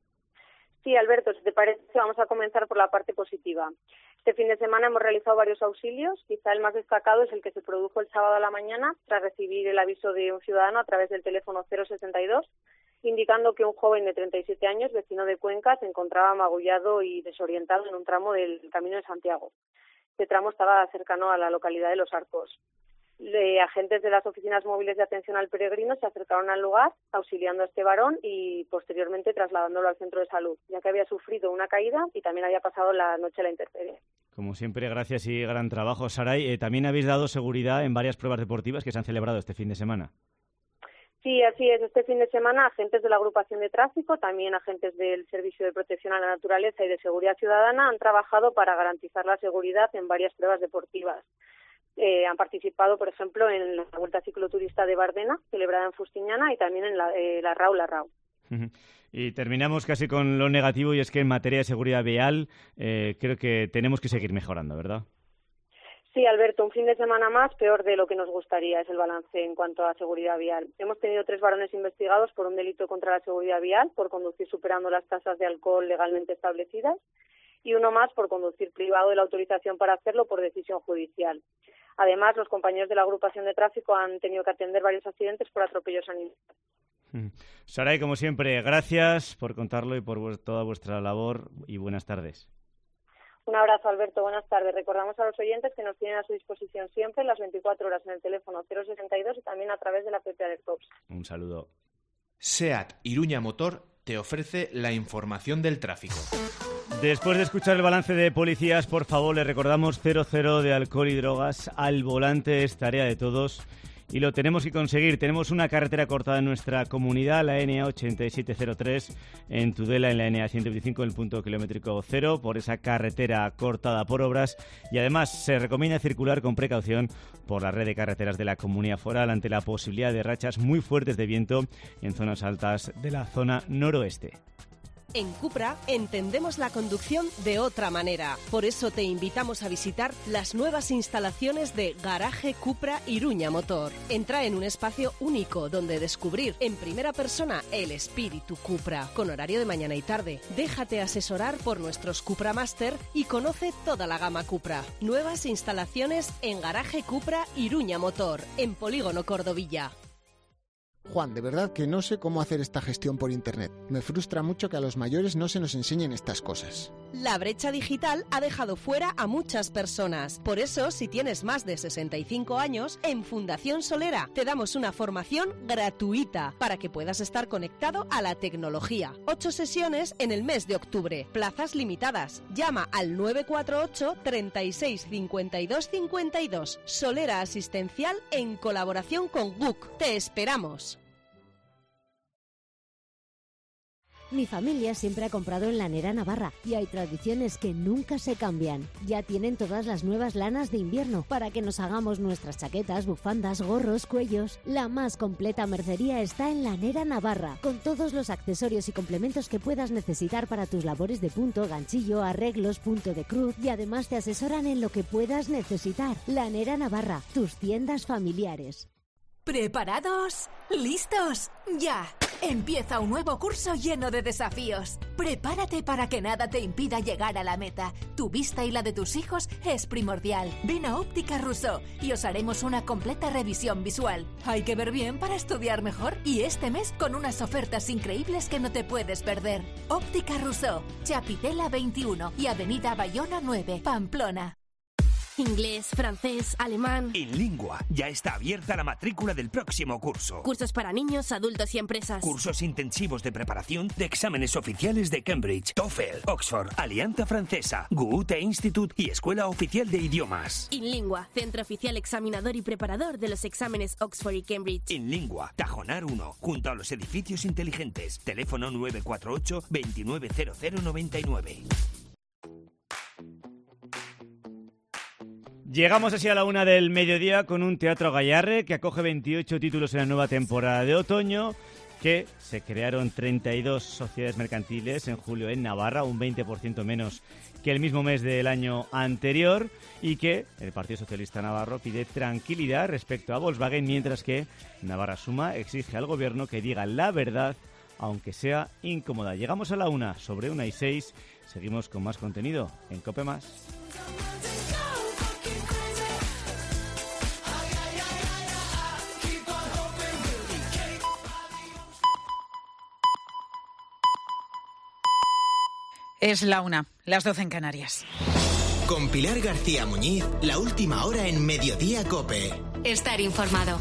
Speaker 7: Sí, Alberto, si te parece, vamos a comenzar por la parte positiva. Este fin de semana hemos realizado varios auxilios. Quizá el más destacado es el que se produjo el sábado a la mañana tras recibir el aviso de un ciudadano a través del teléfono cero sesenta y dos, indicando que un joven de treinta y siete años, vecino de Cuenca, se encontraba magullado y desorientado en un tramo del Camino de Santiago. Este tramo estaba cercano a la localidad de Los Arcos. De agentes de las oficinas móviles de atención al peregrino se acercaron al lugar, auxiliando a este varón y posteriormente trasladándolo al centro de salud, ya que había sufrido una caída y también había pasado la noche a la intemperie.
Speaker 3: Como siempre, gracias y gran trabajo, Saray. Eh, también habéis dado seguridad en varias pruebas deportivas que se han celebrado este fin de semana.
Speaker 7: Sí, así es. Este fin de semana, agentes de la agrupación de tráfico, también agentes del Servicio de Protección a la Naturaleza y de Seguridad Ciudadana han trabajado para garantizar la seguridad en varias pruebas deportivas. Eh, han participado, por ejemplo, en la Vuelta Cicloturista de Bardena, celebrada en Fustiñana, y también en la, eh, la RAU, la RAU.
Speaker 3: Y terminamos casi con lo negativo, y es que en materia de seguridad vial eh, creo que tenemos que seguir mejorando, ¿verdad?
Speaker 7: Sí, Alberto, un fin de semana más peor de lo que nos gustaría es el balance en cuanto a seguridad vial. Hemos tenido tres varones investigados por un delito contra la seguridad vial, por conducir superando las tasas de alcohol legalmente establecidas, y uno más por conducir privado de la autorización para hacerlo por decisión judicial. Además, los compañeros de la agrupación de tráfico han tenido que atender varios accidentes por atropellos animales.
Speaker 3: Saray, como siempre, gracias por contarlo y por vu- toda vuestra labor, y buenas tardes.
Speaker 7: Un abrazo, Alberto. Buenas tardes. Recordamos a los oyentes que nos tienen a su disposición siempre las veinticuatro horas en el teléfono cero sesenta y dos y también a través de la app de AlertCops.
Speaker 3: Un saludo.
Speaker 8: SEAT Iruña Motor te ofrece la información del tráfico.
Speaker 3: Después de escuchar el balance de policías, por favor, le recordamos cero cero de alcohol y drogas al volante. Es tarea de todos y lo tenemos que conseguir. Tenemos una carretera cortada en nuestra comunidad, la N A ochenta y siete cero tres, en Tudela, en la N A ciento veinticinco, en el punto kilométrico cero, por esa carretera cortada por obras. Y además se recomienda circular con precaución por la red de carreteras de la Comunidad Foral ante la posibilidad de rachas muy fuertes de viento en zonas altas de la zona noroeste.
Speaker 9: En Cupra entendemos la conducción de otra manera. Por eso te invitamos a visitar las nuevas instalaciones de Garaje Cupra Iruña Motor. Entra en un espacio único donde descubrir en primera persona el espíritu Cupra, con horario de mañana y tarde. Déjate asesorar por nuestros Cupra Master y conoce toda la gama Cupra. Nuevas instalaciones en Garaje Cupra Iruña Motor, en Polígono Cordovilla.
Speaker 10: Juan, de verdad que no sé cómo hacer esta gestión por Internet. Me frustra mucho que a los mayores no se nos enseñen estas cosas.
Speaker 9: La brecha digital ha dejado fuera a muchas personas. Por eso, si tienes más de sesenta y cinco años, en Fundación Solera te damos una formación gratuita para que puedas estar conectado a la tecnología. Ocho sesiones en el mes de octubre. Plazas limitadas. Llama al nueve cuatro ocho, treinta y seis, cincuenta y dos, cincuenta y dos. Solera Asistencial en colaboración con G U C. Te esperamos.
Speaker 25: Mi familia siempre ha comprado en Lanera Navarra y hay tradiciones que nunca se cambian. Ya tienen todas las nuevas lanas de invierno para que nos hagamos nuestras chaquetas, bufandas, gorros, cuellos. La más completa mercería está en Lanera Navarra, con todos los accesorios y complementos que puedas necesitar para tus labores de punto, ganchillo, arreglos, punto de cruz, y además te asesoran en lo que puedas necesitar. Lanera Navarra, tus tiendas familiares.
Speaker 26: ¿Preparados? ¿Listos? ¡Ya! Empieza un nuevo curso lleno de desafíos. Prepárate para que nada te impida llegar a la meta. Tu vista y la de tus hijos es primordial. Ven a Óptica Rousseau y os haremos una completa revisión visual. Hay que ver bien para estudiar mejor, y este mes con unas ofertas increíbles que no te puedes perder. Óptica Rousseau, Chapitela veintiuno y Avenida Bayona nueve, Pamplona.
Speaker 21: Inglés, francés, alemán.
Speaker 22: InLingua ya está abierta la matrícula del próximo curso.
Speaker 21: Cursos para niños, adultos y empresas.
Speaker 22: Cursos intensivos de preparación de exámenes oficiales de Cambridge, TOEFL, Oxford, Alianza Francesa, Goethe Institut y Escuela Oficial de Idiomas.
Speaker 21: InLingua, centro oficial examinador y preparador de los exámenes Oxford y Cambridge.
Speaker 22: InLingua, Tajonar uno, junto a los edificios inteligentes. Teléfono nueve cuatro ocho, veintinueve cero cero noventa y nueve.
Speaker 3: Llegamos así a la una del mediodía con un Teatro Gayarre que acoge veintiocho títulos en la nueva temporada de otoño, que se crearon treinta y dos sociedades mercantiles en julio en Navarra, un veinte por ciento menos que el mismo mes del año anterior, y que el Partido Socialista Navarro pide tranquilidad respecto a Volkswagen, mientras que Navarra Suma exige al gobierno que diga la verdad, aunque sea incómoda. Llegamos a la una, sobre una y seis, seguimos con más contenido en COPE Más.
Speaker 11: Es la una, las doce en Canarias.
Speaker 1: Con Pilar García Muñiz, la última hora en Mediodía COPE.
Speaker 2: Estar informado.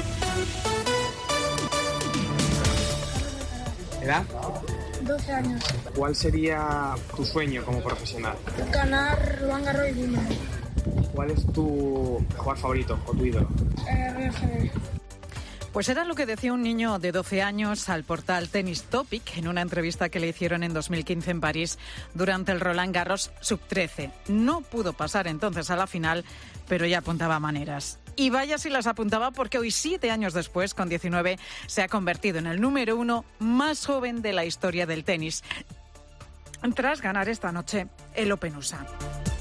Speaker 12: ¿Edad?
Speaker 13: doce años.
Speaker 12: ¿Cuál sería tu sueño como profesional?
Speaker 13: Ganar Roland Garros y Wimbledon.
Speaker 12: ¿Cuál es tu jugador favorito o tu ídolo?
Speaker 13: Eh, Roger Federer.
Speaker 11: Pues era lo que decía un niño de doce años al portal Tennis Topic en una entrevista que le hicieron en dos mil quince en París durante el Roland Garros sub trece. No pudo pasar entonces a la final, pero ya apuntaba maneras. Y vaya si las apuntaba, porque hoy, siete años después, con diecinueve, se ha convertido en el número uno más joven de la historia del tenis, tras ganar esta noche el Open U S A.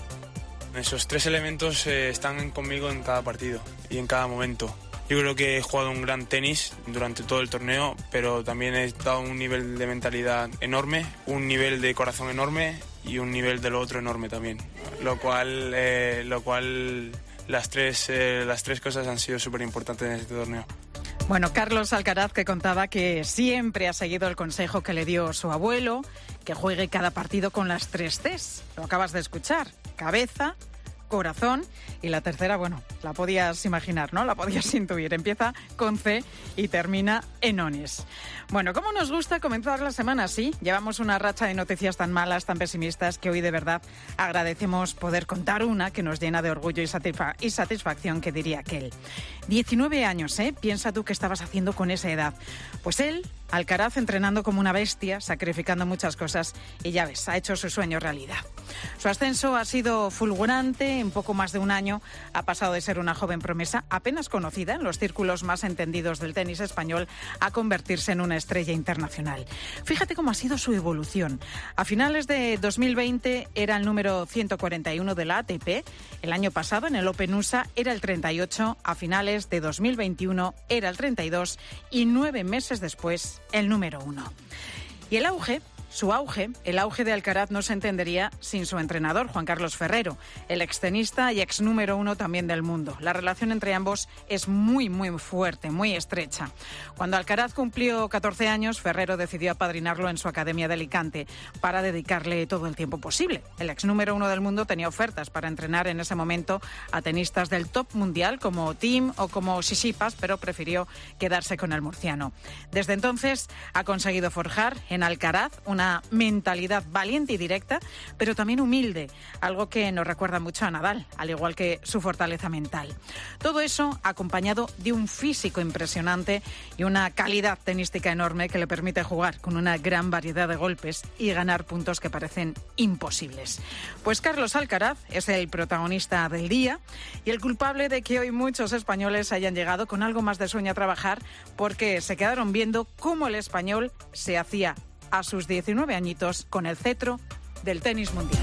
Speaker 14: Esos tres elementos eh, están conmigo en cada partido y en cada momento. Yo creo que he jugado un gran tenis durante todo el torneo, pero también he dado un nivel de mentalidad enorme, un nivel de corazón enorme y un nivel de lo otro enorme también. Lo cual, eh, lo cual las tres, eh, las tres cosas han sido súper importantes en este torneo.
Speaker 11: Bueno, Carlos Alcaraz, que contaba que siempre ha seguido el consejo que le dio su abuelo, que juegue cada partido con las tres Cs. Lo acabas de escuchar: cabeza, corazón, y la tercera, bueno, la podías imaginar, ¿no? La podías intuir. Empieza con C y termina en onis. Bueno, ¿cómo nos gusta comenzar la semana así? Llevamos una racha de noticias tan malas, tan pesimistas, que hoy de verdad agradecemos poder contar una que nos llena de orgullo y, satisfa- y satisfacción, que diría aquel. diecinueve años, ¿eh? Piensa tú qué estabas haciendo con esa edad. Pues él, Alcaraz, entrenando como una bestia, sacrificando muchas cosas, y ya ves, ha hecho su sueño realidad. Su ascenso ha sido fulgurante. En poco más de un año ha pasado de ser una joven promesa apenas conocida en los círculos más entendidos del tenis español a convertirse en una estrella internacional. Fíjate cómo ha sido su evolución. A finales de dos mil veinte era el número ciento cuarenta y uno de la A T P. El año pasado, en el Open U S A, era el treinta y ocho. A finales de dos mil veintiuno era el treinta y dos. Y nueve meses después, el número uno. Y el auge, su auge, el auge de Alcaraz no se entendería sin su entrenador, Juan Carlos Ferrero, el extenista y ex número uno también del mundo. La relación entre ambos es muy, muy fuerte, muy estrecha. Cuando Alcaraz cumplió catorce años, Ferrero decidió apadrinarlo en su academia de Alicante para dedicarle todo el tiempo posible. El ex número uno del mundo tenía ofertas para entrenar en ese momento a tenistas del top mundial como Thiem o como Tsitsipas, pero prefirió quedarse con el murciano. Desde entonces ha conseguido forjar en Alcaraz una mentalidad valiente y directa, pero también humilde, algo que nos recuerda mucho a Nadal, al igual que su fortaleza mental. Todo eso acompañado de un físico impresionante y una calidad tenística enorme que le permite jugar con una gran variedad de golpes y ganar puntos que parecen imposibles. Pues Carlos Alcaraz es el protagonista del día y el culpable de que hoy muchos españoles hayan llegado con algo más de sueño a trabajar, porque se quedaron viendo cómo el español se hacía a sus diecinueve añitos con el cetro del tenis mundial.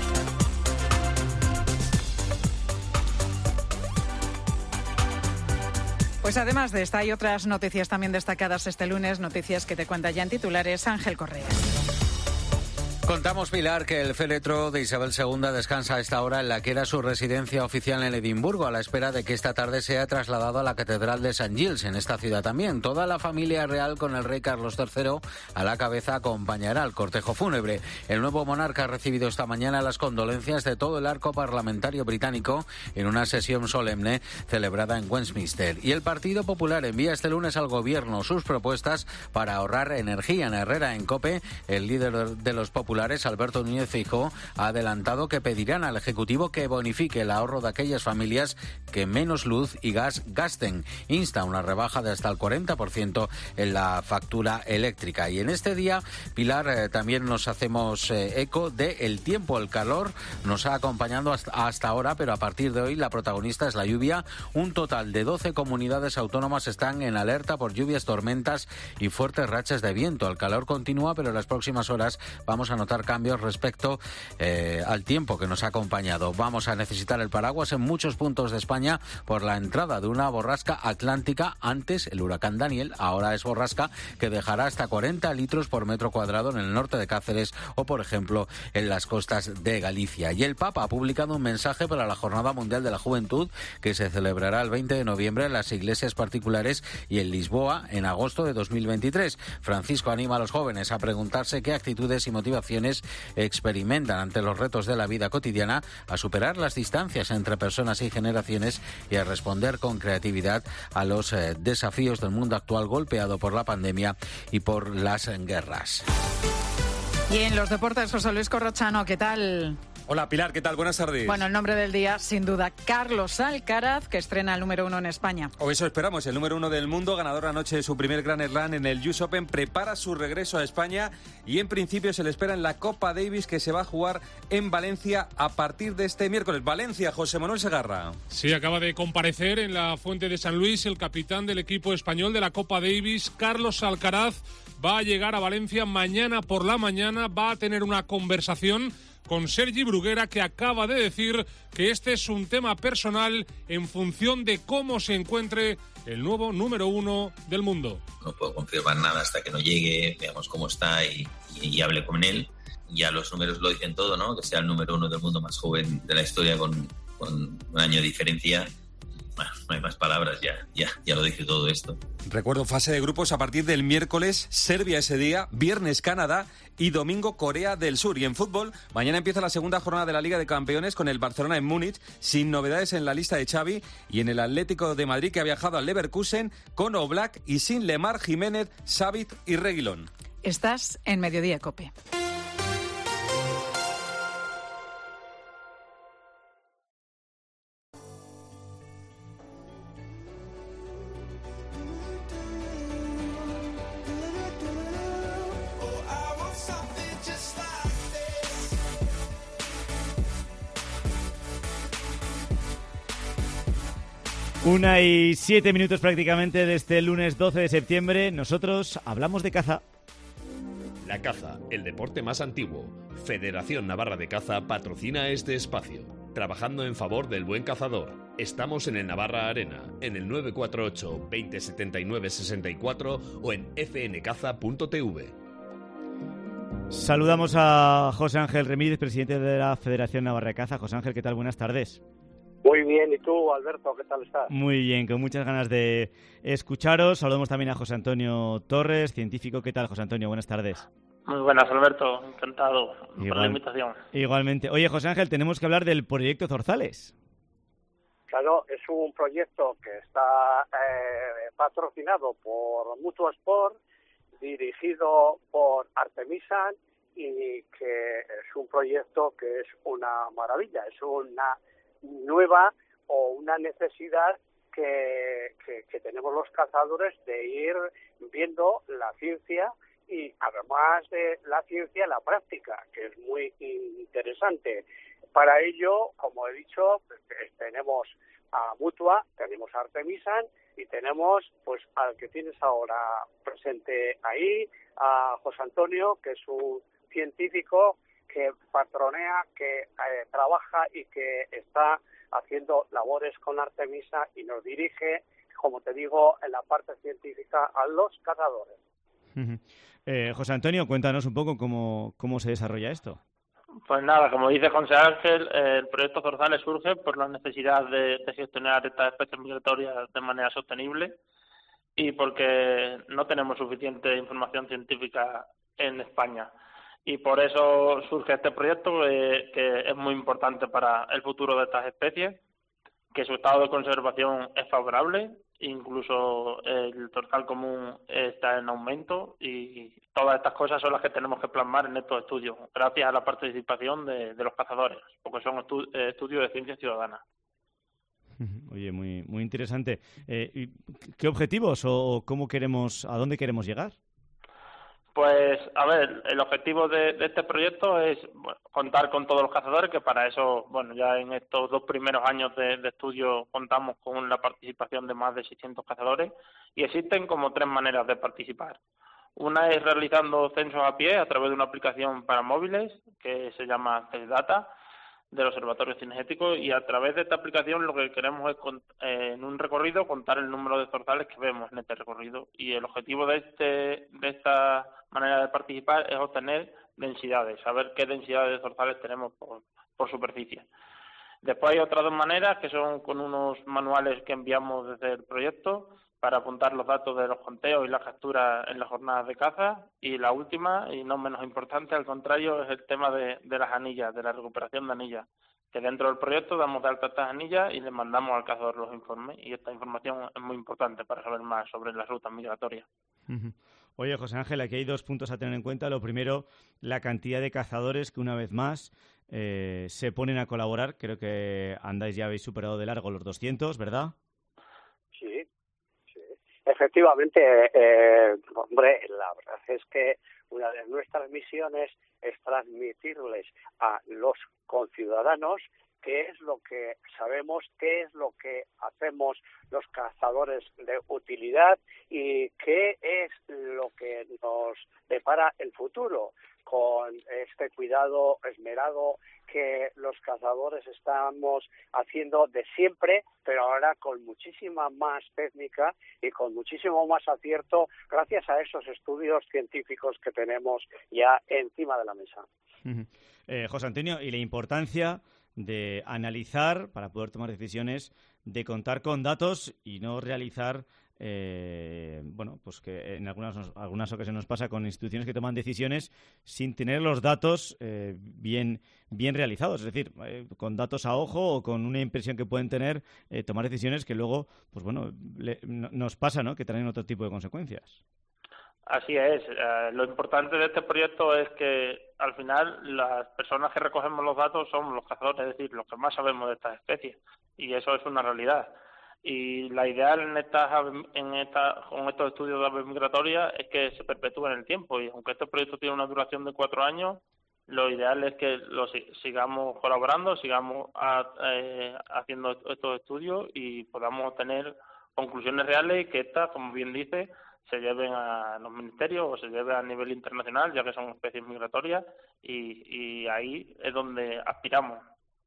Speaker 11: Pues además de esta hay otras noticias también destacadas este lunes, noticias que te cuenta ya en titulares Ángel Correa.
Speaker 4: Contamos, Pilar, que el féretro de Isabel segunda descansa a esta hora en la que era su residencia oficial en Edimburgo, a la espera de que esta tarde sea trasladado a la Catedral de Saint Giles, en esta ciudad también. Toda la familia real, con el rey Carlos tercero a la cabeza, acompañará al cortejo fúnebre. El nuevo monarca ha recibido esta mañana las condolencias de todo el arco parlamentario británico en una sesión solemne celebrada en Westminster. Y el Partido Popular envía este lunes al Gobierno sus propuestas para ahorrar energía. En Herrera, en COPE, el líder de los populares, Alberto Núñez Feijóo, ha adelantado que pedirán al Ejecutivo que bonifique el ahorro de aquellas familias que menos luz y gas gasten. Insta una rebaja de hasta el cuarenta por ciento en la factura eléctrica. Y en este día, Pilar, eh, también nos hacemos eh, eco de el tiempo. El calor nos ha acompañado hasta, hasta ahora, pero a partir de hoy la protagonista es la lluvia. Un total de doce comunidades autónomas están en alerta por lluvias, tormentas y fuertes rachas de viento. El calor continúa, pero en las próximas horas vamos a notar cambios respecto eh, al tiempo que nos ha acompañado. Vamos a necesitar el paraguas en muchos puntos de España por la entrada de una borrasca atlántica. Antes el huracán Daniel, ahora es borrasca, que dejará hasta cuarenta litros por metro cuadrado en el norte de Cáceres o, por ejemplo, en las costas de Galicia. Y el Papa ha publicado un mensaje para la Jornada Mundial de la Juventud, que se celebrará el veinte de noviembre en las iglesias particulares y en Lisboa en agosto de dos mil veintitrés. Francisco anima a los jóvenes a preguntarse qué actitudes y motivaciones experimentan ante los retos de la vida cotidiana, a superar las distancias entre personas y generaciones y a responder con creatividad a los eh, desafíos del mundo actual golpeado por la pandemia y por las guerras.
Speaker 11: Y en los deportes, José Luis Corrochano, ¿qué tal?
Speaker 15: Hola Pilar, ¿qué tal? Buenas tardes.
Speaker 11: Bueno, el nombre del día, sin duda, Carlos Alcaraz, que estrena el número uno en España.
Speaker 15: O eso esperamos, el número uno del mundo, ganador anoche de su primer Grand Slam en el U S Open, prepara su regreso a España y en principio se le espera en la Copa Davis, que se va a jugar en Valencia a partir de este miércoles. Valencia, José Manuel Segarra.
Speaker 16: Sí, acaba de comparecer en la Fuente de San Luis el capitán del equipo español de la Copa Davis, Carlos Alcaraz. Va a llegar a Valencia mañana por la mañana, va a tener una conversación con Sergi Bruguera, que acaba de decir que este es un tema personal en función de cómo se encuentre el nuevo número uno del mundo.
Speaker 17: No puedo confirmar nada hasta que no llegue, veamos cómo está y, y, y hable con él. Ya los números lo dicen todo, ¿no? Que sea el número uno del mundo más joven de la historia con, con un año de diferencia. Bueno, no hay más palabras, ya, ya, ya lo dice todo esto.
Speaker 15: Recuerdo, fase de grupos a partir del miércoles, Serbia ese día, viernes Canadá y domingo Corea del Sur. Y en fútbol, mañana empieza la segunda jornada de la Liga de Campeones con el Barcelona en Múnich, sin novedades en la lista de Xavi, y en el Atlético de Madrid, que ha viajado al Leverkusen con Oblak y sin Lemar, Jiménez, Savic y Reguilón.
Speaker 11: Estás en Mediodía COPE.
Speaker 3: Una y siete minutos prácticamente de este lunes doce de septiembre. Nosotros hablamos de caza.
Speaker 18: La caza, el deporte más antiguo. Federación Navarra de Caza patrocina este espacio. Trabajando en favor del buen cazador. Estamos en el Navarra Arena, en el nueve cuatro ocho, veinte setenta y nueve sesenta y cuatro o en f n caza punto t v.
Speaker 3: Saludamos a José Ángel Remídez, presidente de la Federación Navarra de Caza. José Ángel, ¿qué tal? Buenas tardes.
Speaker 19: Muy bien, ¿y tú, Alberto, qué tal estás?
Speaker 3: Muy bien, con muchas ganas de escucharos. Saludamos también a José Antonio Torres, científico. ¿Qué tal, José Antonio? Buenas tardes.
Speaker 27: Muy buenas, Alberto. Encantado Igual, por la invitación.
Speaker 3: Igualmente. Oye, José Ángel, tenemos que hablar del proyecto Zorzales.
Speaker 19: Claro, es un proyecto que está eh, patrocinado por Mutuo Sport, dirigido por Artemisan y que es un proyecto que es una maravilla, es una nueva o una necesidad que, que, que tenemos los cazadores de ir viendo la ciencia y además de la ciencia, la práctica, que es muy interesante. Para ello, como he dicho, pues, tenemos a Mutua, tenemos a Artemisan y tenemos pues al que tienes ahora presente ahí, a José Antonio, que es un científico que patronea, que eh, trabaja y que está haciendo labores con Artemisa y nos dirige, como te digo, en la parte científica a los cazadores.
Speaker 3: Eh, José Antonio, cuéntanos un poco cómo, cómo se desarrolla esto.
Speaker 27: Pues nada, como dice José Ángel, el proyecto Zorzales surge por la necesidad de, de gestionar estas especies migratorias de manera sostenible y porque no tenemos suficiente información científica en España. Y por eso surge este proyecto eh, que es muy importante para el futuro de estas especies, que su estado de conservación es favorable, incluso el zorzal común está en aumento y todas estas cosas son las que tenemos que plasmar en estos estudios, gracias a la participación de, de los cazadores, porque son estu- estudios de ciencia ciudadana.
Speaker 3: Oye, muy muy interesante. Eh, ¿Qué objetivos o cómo queremos, a dónde queremos llegar?
Speaker 27: Pues, a ver, el objetivo de, de este proyecto es bueno, contar con todos los cazadores, que para eso, bueno, ya en estos dos primeros años de, de estudio contamos con la participación de más de seiscientos cazadores y existen como tres maneras de participar. Una es realizando censos a pie a través de una aplicación para móviles que se llama CESDATA del Observatorio Cinegético y a través de esta aplicación lo que queremos es eh, en un recorrido contar el número de zorzales que vemos en este recorrido y el objetivo de este de esta manera de participar es obtener densidades, saber qué densidades de zorzales tenemos por, por superficie. Después hay otras dos maneras que son con unos manuales que enviamos desde el proyecto para apuntar los datos de los conteos y las capturas en las jornadas de caza. Y la última, y no menos importante, al contrario, es el tema de, de las anillas, de la recuperación de anillas, que dentro del proyecto damos de alta estas anillas y le mandamos al cazador los informes. Y esta información es muy importante para saber más sobre las rutas migratorias.
Speaker 3: Oye, José Ángel, aquí hay dos puntos a tener en cuenta. Lo primero, la cantidad de cazadores que una vez más eh, se ponen a colaborar. Creo que andáis ya habéis superado de largo los doscientos, ¿verdad?
Speaker 19: Sí. Efectivamente, eh, hombre, la verdad es que una de nuestras misiones es transmitirles a los conciudadanos qué es lo que sabemos, qué es lo que hacemos los cazadores de utilidad y qué es lo que nos depara el futuro con este cuidado esmerado que los cazadores estamos haciendo de siempre, pero ahora con muchísima más técnica y con muchísimo más acierto gracias a esos estudios científicos que tenemos ya encima de la mesa.
Speaker 3: Uh-huh. Eh, José Antonio, y la importancia de analizar para poder tomar decisiones, de contar con datos y no realizar eh, bueno, pues que en algunas algunas ocasiones nos pasa con instituciones que toman decisiones sin tener los datos eh, bien bien realizados, es decir, eh, con datos a ojo o con una impresión que pueden tener, eh, tomar decisiones que luego, pues bueno, le, no, nos pasa, ¿no?, que traen otro tipo de consecuencias.
Speaker 27: Así es. Eh, lo importante de este proyecto es que al final las personas que recogemos los datos somos los cazadores, es decir, los que más sabemos de estas especies, y eso es una realidad. Y la ideal en estas en esta, con estos estudios de aves migratorias es que se perpetúen en el tiempo, y aunque este proyecto tiene una duración de cuatro años, lo ideal es que lo sigamos colaborando, sigamos a, eh, haciendo estos estudios y podamos obtener conclusiones reales y que estas, como bien dice, se lleven a los ministerios o se lleven a nivel internacional, ya que son especies migratorias, y, y ahí es donde aspiramos.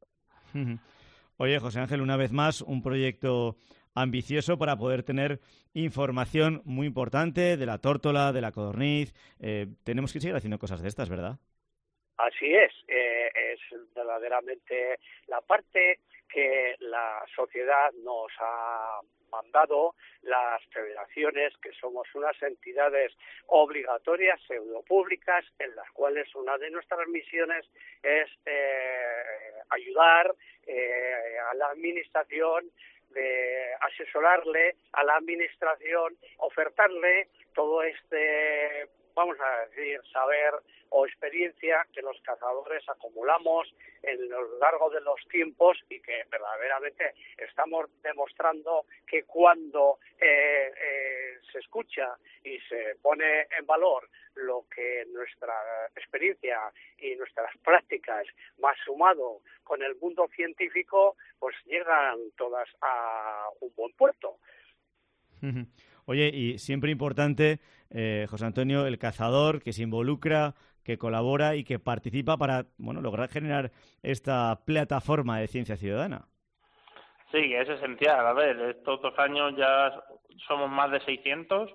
Speaker 3: Oye, José Ángel, una vez más, un proyecto ambicioso para poder tener información muy importante de la tórtola, de la codorniz. Eh, tenemos que seguir haciendo cosas de estas, ¿verdad?
Speaker 19: Así es, eh, es verdaderamente la parte que la sociedad nos ha mandado, las federaciones, que somos unas entidades obligatorias, pseudopúblicas, en las cuales una de nuestras misiones es eh, ayudar eh, a la administración, de asesorarle a la administración, ofertarle todo este, vamos a decir, saber o experiencia que los cazadores acumulamos en lo largo de los tiempos y que verdaderamente estamos demostrando que cuando eh, eh, se escucha y se pone en valor lo que nuestra experiencia y nuestras prácticas, más sumado con el mundo científico, pues llegan todas a un buen puerto.
Speaker 3: Oye, y siempre importante, eh, José Antonio, el cazador que se involucra, que colabora y que participa para, bueno, lograr generar esta plataforma de ciencia ciudadana.
Speaker 27: Sí, es esencial. A ver, estos dos años ya somos más de seiscientos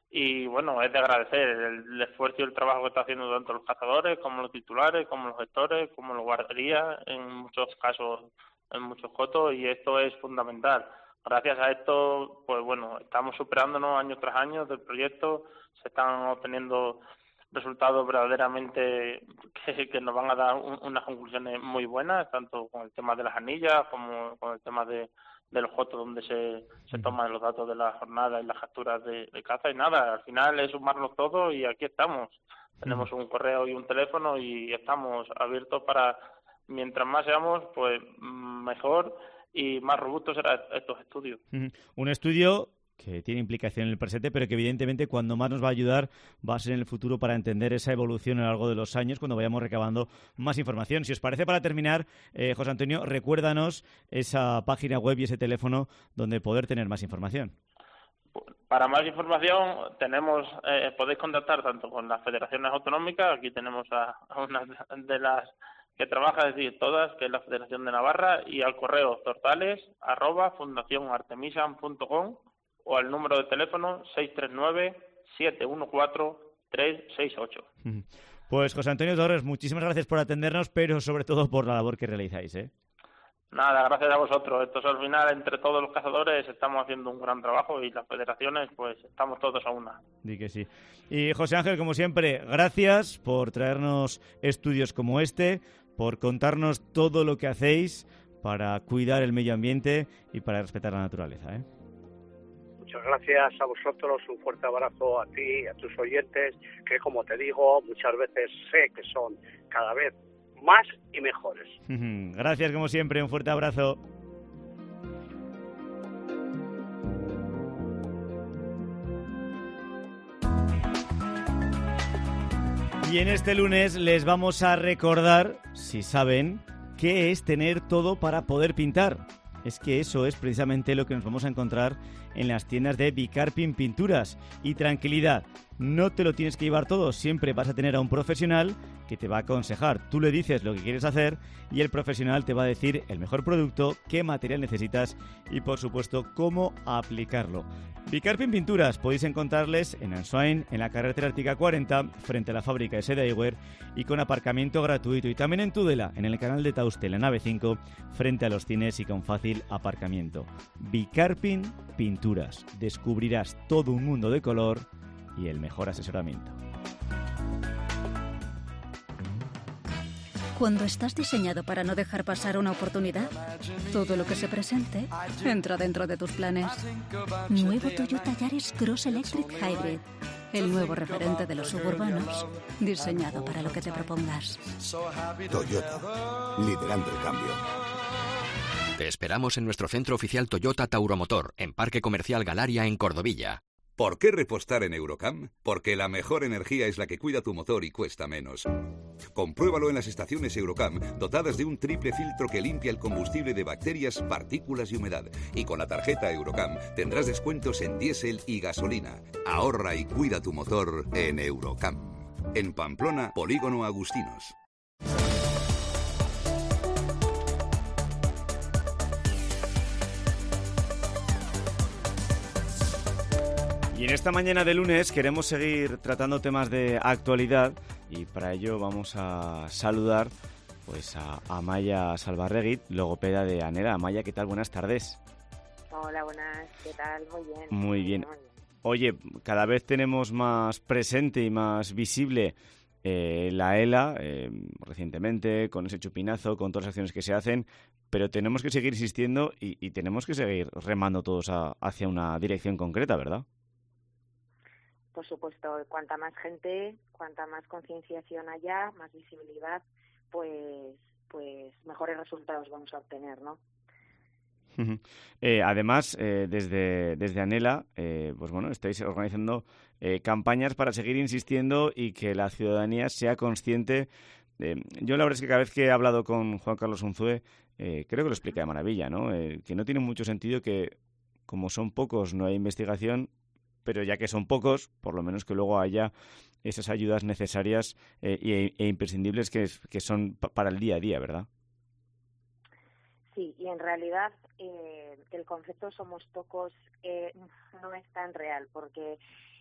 Speaker 27: y bueno, es de agradecer el, el esfuerzo y el trabajo que está haciendo tanto los cazadores como los titulares, como los gestores, como los guarderías, en muchos casos, en muchos cotos, y esto es fundamental. Gracias a esto, pues bueno, estamos superándonos año tras año del proyecto, se están obteniendo resultados verdaderamente que, que nos van a dar un, unas conclusiones muy buenas, tanto con el tema de las anillas como con el tema de, de los cotos donde se, se toman los datos de la jornada y las capturas de, de caza, y nada, al final es sumarnos todo y aquí estamos. Tenemos un correo y un teléfono y estamos abiertos para, mientras más seamos, pues mejor y más robustos serán estos estudios.
Speaker 3: Un estudio que tiene implicación en el presente, pero que evidentemente cuando más nos va a ayudar va a ser en el futuro para entender esa evolución a lo largo de los años, cuando vayamos recabando más información. Si os parece, para terminar, eh, José Antonio, recuérdanos esa página web y ese teléfono donde poder tener más información.
Speaker 27: Para más información tenemos eh, podéis contactar tanto con las federaciones autonómicas, aquí tenemos a, a una de las que trabaja, es decir, todas, que es la Federación de Navarra, y al correo tortales arroba fundación artemisan punto com o al número de teléfono seis tres nueve, siete uno cuatro, tres seis ocho.
Speaker 3: Pues José Antonio Torres, muchísimas gracias por atendernos, pero sobre todo por la labor que realizáis, ¿eh?
Speaker 27: Nada, gracias a vosotros. Entonces, al final, entre todos los cazadores estamos haciendo un gran trabajo y las federaciones, pues estamos todos a una.
Speaker 3: Di que sí. Y José Ángel, como siempre, gracias por traernos estudios como este, por contarnos todo lo que hacéis para cuidar el medio ambiente y para respetar la naturaleza, ¿eh?
Speaker 19: Muchas gracias a vosotros, un fuerte abrazo a ti y a tus oyentes, que como te digo, muchas veces sé que son cada vez más y mejores.
Speaker 3: Gracias, como siempre, un fuerte abrazo. Y en este lunes les vamos a recordar, si saben, qué es tener todo para poder pintar. Es que eso es precisamente lo que nos vamos a encontrar en las tiendas de Bicarpin Pinturas. Y tranquilidad, no te lo tienes que llevar todo, siempre vas a tener a un profesional que te va a aconsejar. Tú le dices lo que quieres hacer y el profesional te va a decir el mejor producto, qué material necesitas y, por supuesto, cómo aplicarlo. Bicarpin Pinturas, podéis encontrarles en Answain, en la carretera Ártica cuarenta, frente a la fábrica de Seda Ewer, y con aparcamiento gratuito. Y también en Tudela, en el canal de Tauste, la nave cinco, frente a los cines y con fácil aparcamiento. Bicarpin Pinturas. Descubrirás todo un mundo de color y el mejor asesoramiento.
Speaker 5: Cuando estás diseñado para no dejar pasar una oportunidad, todo lo que se presente entra dentro de tus planes. Nuevo Toyota Yaris Cross Electric Hybrid. El nuevo referente de los suburbanos, diseñado para lo que te propongas.
Speaker 6: Toyota, liderando el cambio.
Speaker 7: Te esperamos en nuestro centro oficial Toyota Tauromotor, en Parque Comercial Galaria, en Cordovilla.
Speaker 8: ¿Por qué repostar en Eurocam? Porque la mejor energía es la que cuida tu motor y cuesta menos. Compruébalo en las estaciones Eurocam, dotadas de un triple filtro que limpia el combustible de bacterias, partículas y humedad. Y con la tarjeta Eurocam tendrás descuentos en diésel y gasolina. Ahorra y cuida tu motor en Eurocam. En Pamplona, Polígono Agustinos.
Speaker 3: Y en esta mañana de lunes queremos seguir tratando temas de actualidad y para ello vamos a saludar pues a Amaia Salvarregui, logopeda de ANELA. Amaia, ¿qué tal? Buenas tardes.
Speaker 20: Hola, buenas. ¿Qué tal? Muy bien.
Speaker 3: Muy bien.
Speaker 20: Muy bien.
Speaker 3: Oye, cada vez tenemos más presente y más visible eh, la ELA, eh, recientemente, con ese chupinazo, con todas las acciones que se hacen, pero tenemos que seguir insistiendo y, y tenemos que seguir remando todos a, hacia una dirección concreta, ¿verdad?
Speaker 20: Por supuesto, cuanta más gente, cuanta más concienciación haya, más visibilidad, pues, pues mejores resultados vamos a obtener, ¿no?
Speaker 3: Eh, además, eh, desde, desde ANELA, eh, pues bueno, estáis organizando eh, campañas para seguir insistiendo y que la ciudadanía sea consciente. Eh, yo la verdad es que cada vez que he hablado con Juan Carlos Unzué, eh, creo que lo explica de maravilla, ¿no? Eh, que no tiene mucho sentido que, como son pocos, no hay investigación, pero ya que son pocos, por lo menos que luego haya esas ayudas necesarias eh, e, e imprescindibles que, que son pa- para el día a día, ¿verdad?
Speaker 20: Sí, y en realidad eh, el concepto somos pocos eh, no es tan real, porque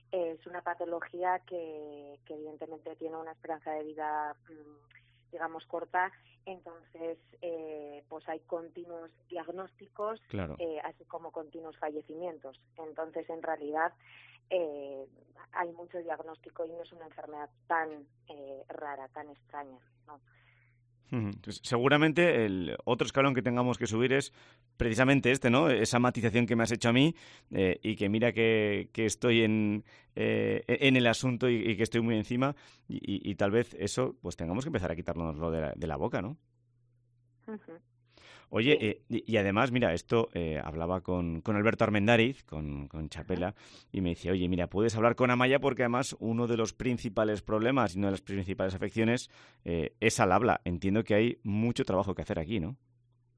Speaker 20: Es una patología que, que evidentemente tiene una esperanza de vida digamos corta, entonces eh, pues hay continuos diagnósticos,
Speaker 3: claro.
Speaker 20: eh, así como continuos fallecimientos. Entonces en realidad eh, hay mucho diagnóstico y no es una enfermedad tan eh, rara, tan extraña, ¿no?
Speaker 3: Pues seguramente el otro escalón que tengamos que subir es precisamente este, ¿no? Esa matización que me has hecho a mí eh, y que mira que, que estoy en, eh, en el asunto y, y que estoy muy encima y, y, y tal vez eso pues tengamos que empezar a quitárnoslo de la, de la boca, ¿no?
Speaker 20: Uh-huh.
Speaker 3: Oye, eh, y, y además, mira, esto eh, hablaba con, con Alberto Armendáriz, con, con Chapela, uh-huh. y me decía, oye, mira, puedes hablar con Amaya porque además uno de los principales problemas y una de las principales afecciones eh, es al habla. Entiendo que hay mucho trabajo que hacer aquí, ¿no?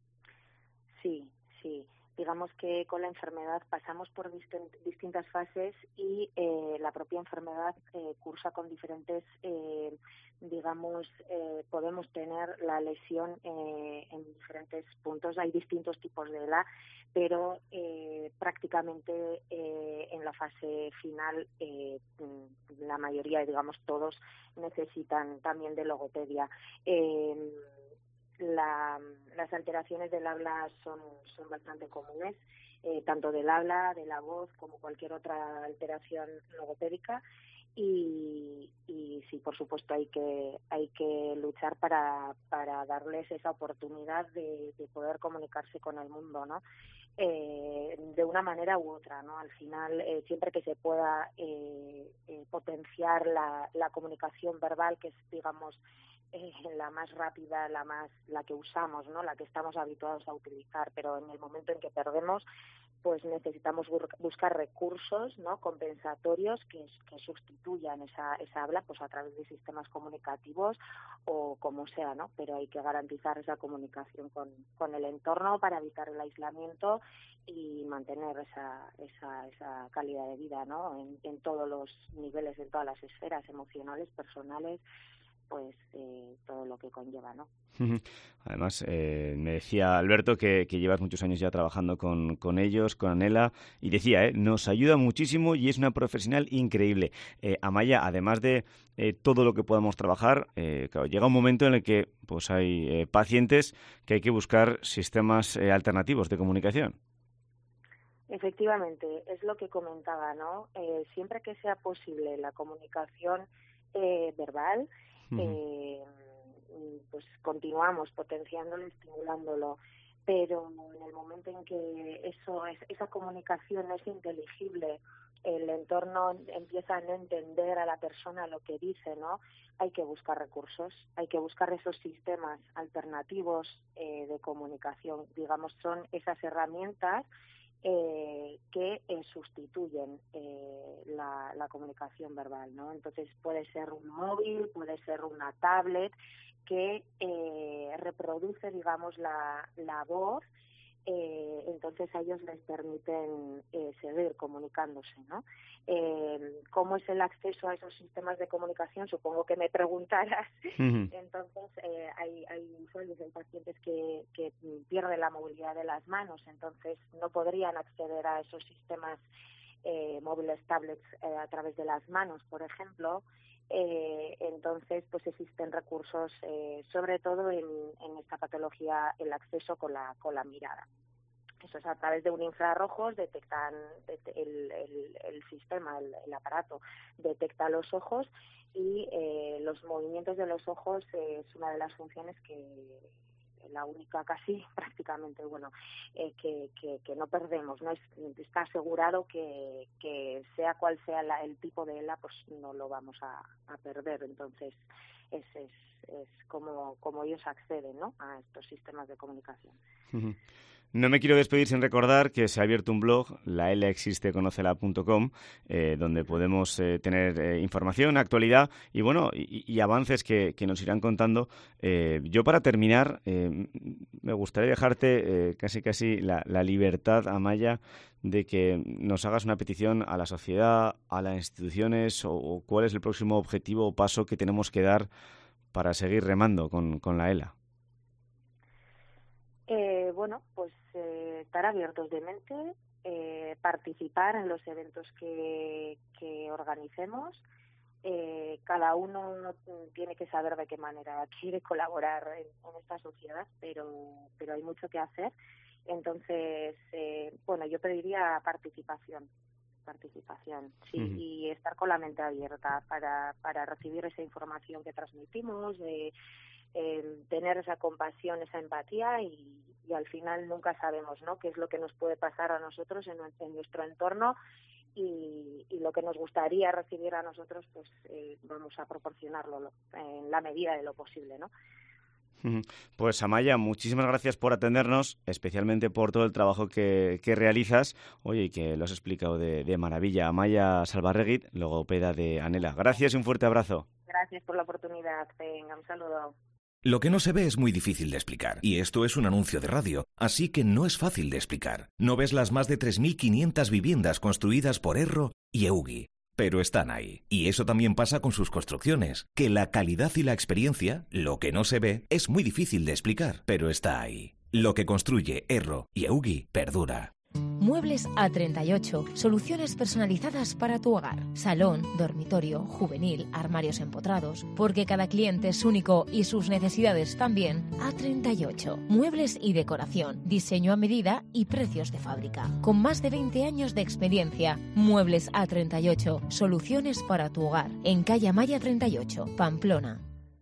Speaker 20: Sí, sí. Digamos que con la enfermedad pasamos por dist- distintas fases y eh, la propia enfermedad eh, cursa con diferentes, eh, digamos, eh, podemos tener la lesión eh, en diferentes puntos. Hay distintos tipos de E L A, pero eh, prácticamente eh, en la fase final eh, la mayoría, digamos todos, necesitan también de logopedia. Eh, La, las alteraciones del habla son, son bastante comunes, eh, tanto del habla, de la voz, como cualquier otra alteración logopédica. Y, y sí, por supuesto, hay que hay que luchar para, para darles esa oportunidad de, de poder comunicarse con el mundo, ¿no? Eh, de una manera u otra, ¿no? Al final, eh, siempre que se pueda eh, eh, potenciar la, la comunicación verbal, que es, digamos, Eh, la más rápida, la más la que usamos, ¿no? La que estamos habituados a utilizar, pero en el momento en que perdemos, pues necesitamos bur- buscar recursos, ¿no? Compensatorios que, que sustituyan esa, esa habla, pues a través de sistemas comunicativos o como sea, ¿no? Pero hay que garantizar esa comunicación con, con el entorno para evitar el aislamiento y mantener esa, esa, esa calidad de vida, ¿no? En, en todos los niveles, en todas las esferas emocionales, personales, pues eh, todo lo que conlleva, ¿no?
Speaker 3: Además, eh, me decía Alberto que, que llevas muchos años ya trabajando con, con ellos, con Anela, y decía, eh, nos ayuda muchísimo y es una profesional increíble. Eh, Amaya, además de eh, todo lo que podamos trabajar, eh, claro, llega un momento en el que pues hay eh, pacientes que hay que buscar sistemas eh, alternativos de comunicación.
Speaker 20: Efectivamente, es lo que comentaba, ¿no? Eh, siempre que sea posible la comunicación eh, verbal, Eh, pues continuamos potenciándolo, estimulándolo, pero en el momento en que eso es, esa comunicación es inteligible, el entorno empieza a no entender a la persona lo que dice, ¿no? Hay que buscar recursos, hay que buscar esos sistemas alternativos eh, de comunicación, digamos, son esas herramientas Eh, que eh, sustituyen eh, la, la comunicación verbal, ¿no? Entonces puede ser un móvil, puede ser una tablet que eh, reproduce, digamos, la, la voz, eh, entonces a ellos les permiten eh, seguir comunicándose, ¿no? Eh, ¿Cómo es el acceso a esos sistemas de comunicación? Supongo que me preguntarás. Uh-huh. Entonces, eh, hay, hay usuarios, hay pacientes que, que pierden la movilidad de las manos, entonces no podrían acceder a esos sistemas eh, móviles, tablets, eh, a través de las manos, por ejemplo. Eh, entonces, pues existen recursos, eh, sobre todo en, en esta patología, el acceso con la, con la mirada. Eso es a través de un infrarrojos, detectan el, el, el sistema, el, el aparato detecta los ojos y eh, los movimientos de los ojos eh, es una de las funciones que la única casi prácticamente bueno eh, que, que, que no perdemos, no es, está asegurado que, que sea cual sea la, el tipo de E L A, pues no lo vamos a, a perder. Entonces es, es, es como, como ellos acceden, ¿no?, a estos sistemas de comunicación.
Speaker 3: Uh-huh. No me quiero despedir sin recordar que se ha abierto un blog, la ela existe conócela punto com, eh, donde podemos eh, tener eh, información, actualidad y bueno y, y avances que, que nos irán contando. Eh, yo para terminar eh, me gustaría dejarte eh, casi casi la, la libertad, Amaya, de que nos hagas una petición a la sociedad, a las instituciones o, o cuál es el próximo objetivo o paso que tenemos que dar para seguir remando con, con la E L A.
Speaker 20: Eh, bueno, pues eh, estar abiertos de mente, eh, participar en los eventos que, que organicemos. Eh, cada uno tiene que saber de qué manera quiere colaborar en, en esta sociedad, pero, pero hay mucho que hacer. Entonces, eh, bueno, yo pediría participación, participación, sí, uh-huh. y estar con la mente abierta para, para recibir esa información que transmitimos, de eh, tener esa compasión, esa empatía y, y al final nunca sabemos, ¿no?, qué es lo que nos puede pasar a nosotros en, en nuestro entorno. Y, y lo que nos gustaría recibir a nosotros, pues eh, vamos a proporcionarlo lo, en la medida de lo posible, ¿no?
Speaker 3: Pues Amaya, muchísimas gracias por atendernos, especialmente por todo el trabajo que, que realizas. Oye, y que lo has explicado de, de maravilla. Amaya Salvarregui, logopeda de Anhela. Gracias y un fuerte abrazo.
Speaker 20: Gracias por la oportunidad. Venga, un saludo.
Speaker 9: Lo que no se ve es muy difícil de explicar, y esto es un anuncio de radio, así que no es fácil de explicar. No ves las más de tres mil quinientas viviendas construidas por Erro y Eugi, pero están ahí. Y eso también pasa con sus construcciones, que la calidad y la experiencia, lo que no se ve, es muy difícil de explicar, pero está ahí. Lo que construye Erro y Eugi perdura.
Speaker 10: Muebles A treinta y ocho. Soluciones personalizadas para tu hogar. Salón, dormitorio, juvenil, armarios empotrados. Porque cada cliente es único y sus necesidades también. A treinta y ocho. Muebles y decoración. Diseño a medida y precios de fábrica. Con más de veinte años de experiencia. Muebles A treinta y ocho. Soluciones para tu hogar. En calle Amaya treinta y ocho, Pamplona.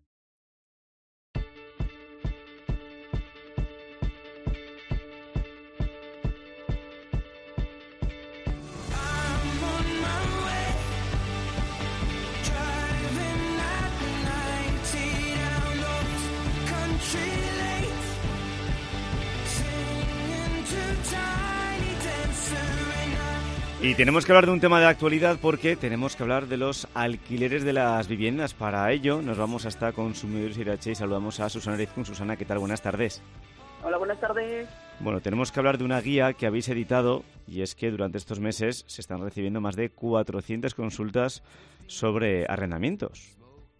Speaker 3: Y tenemos que hablar de un tema de actualidad porque tenemos que hablar de los alquileres de las viviendas. Para ello nos vamos hasta Consumidores Irache y saludamos a Susana Erizkun. Susana, ¿qué tal? Buenas tardes.
Speaker 21: Hola, buenas tardes.
Speaker 3: Bueno, tenemos que hablar de una guía que habéis editado y es que durante estos meses se están recibiendo más de cuatrocientas consultas sobre arrendamientos.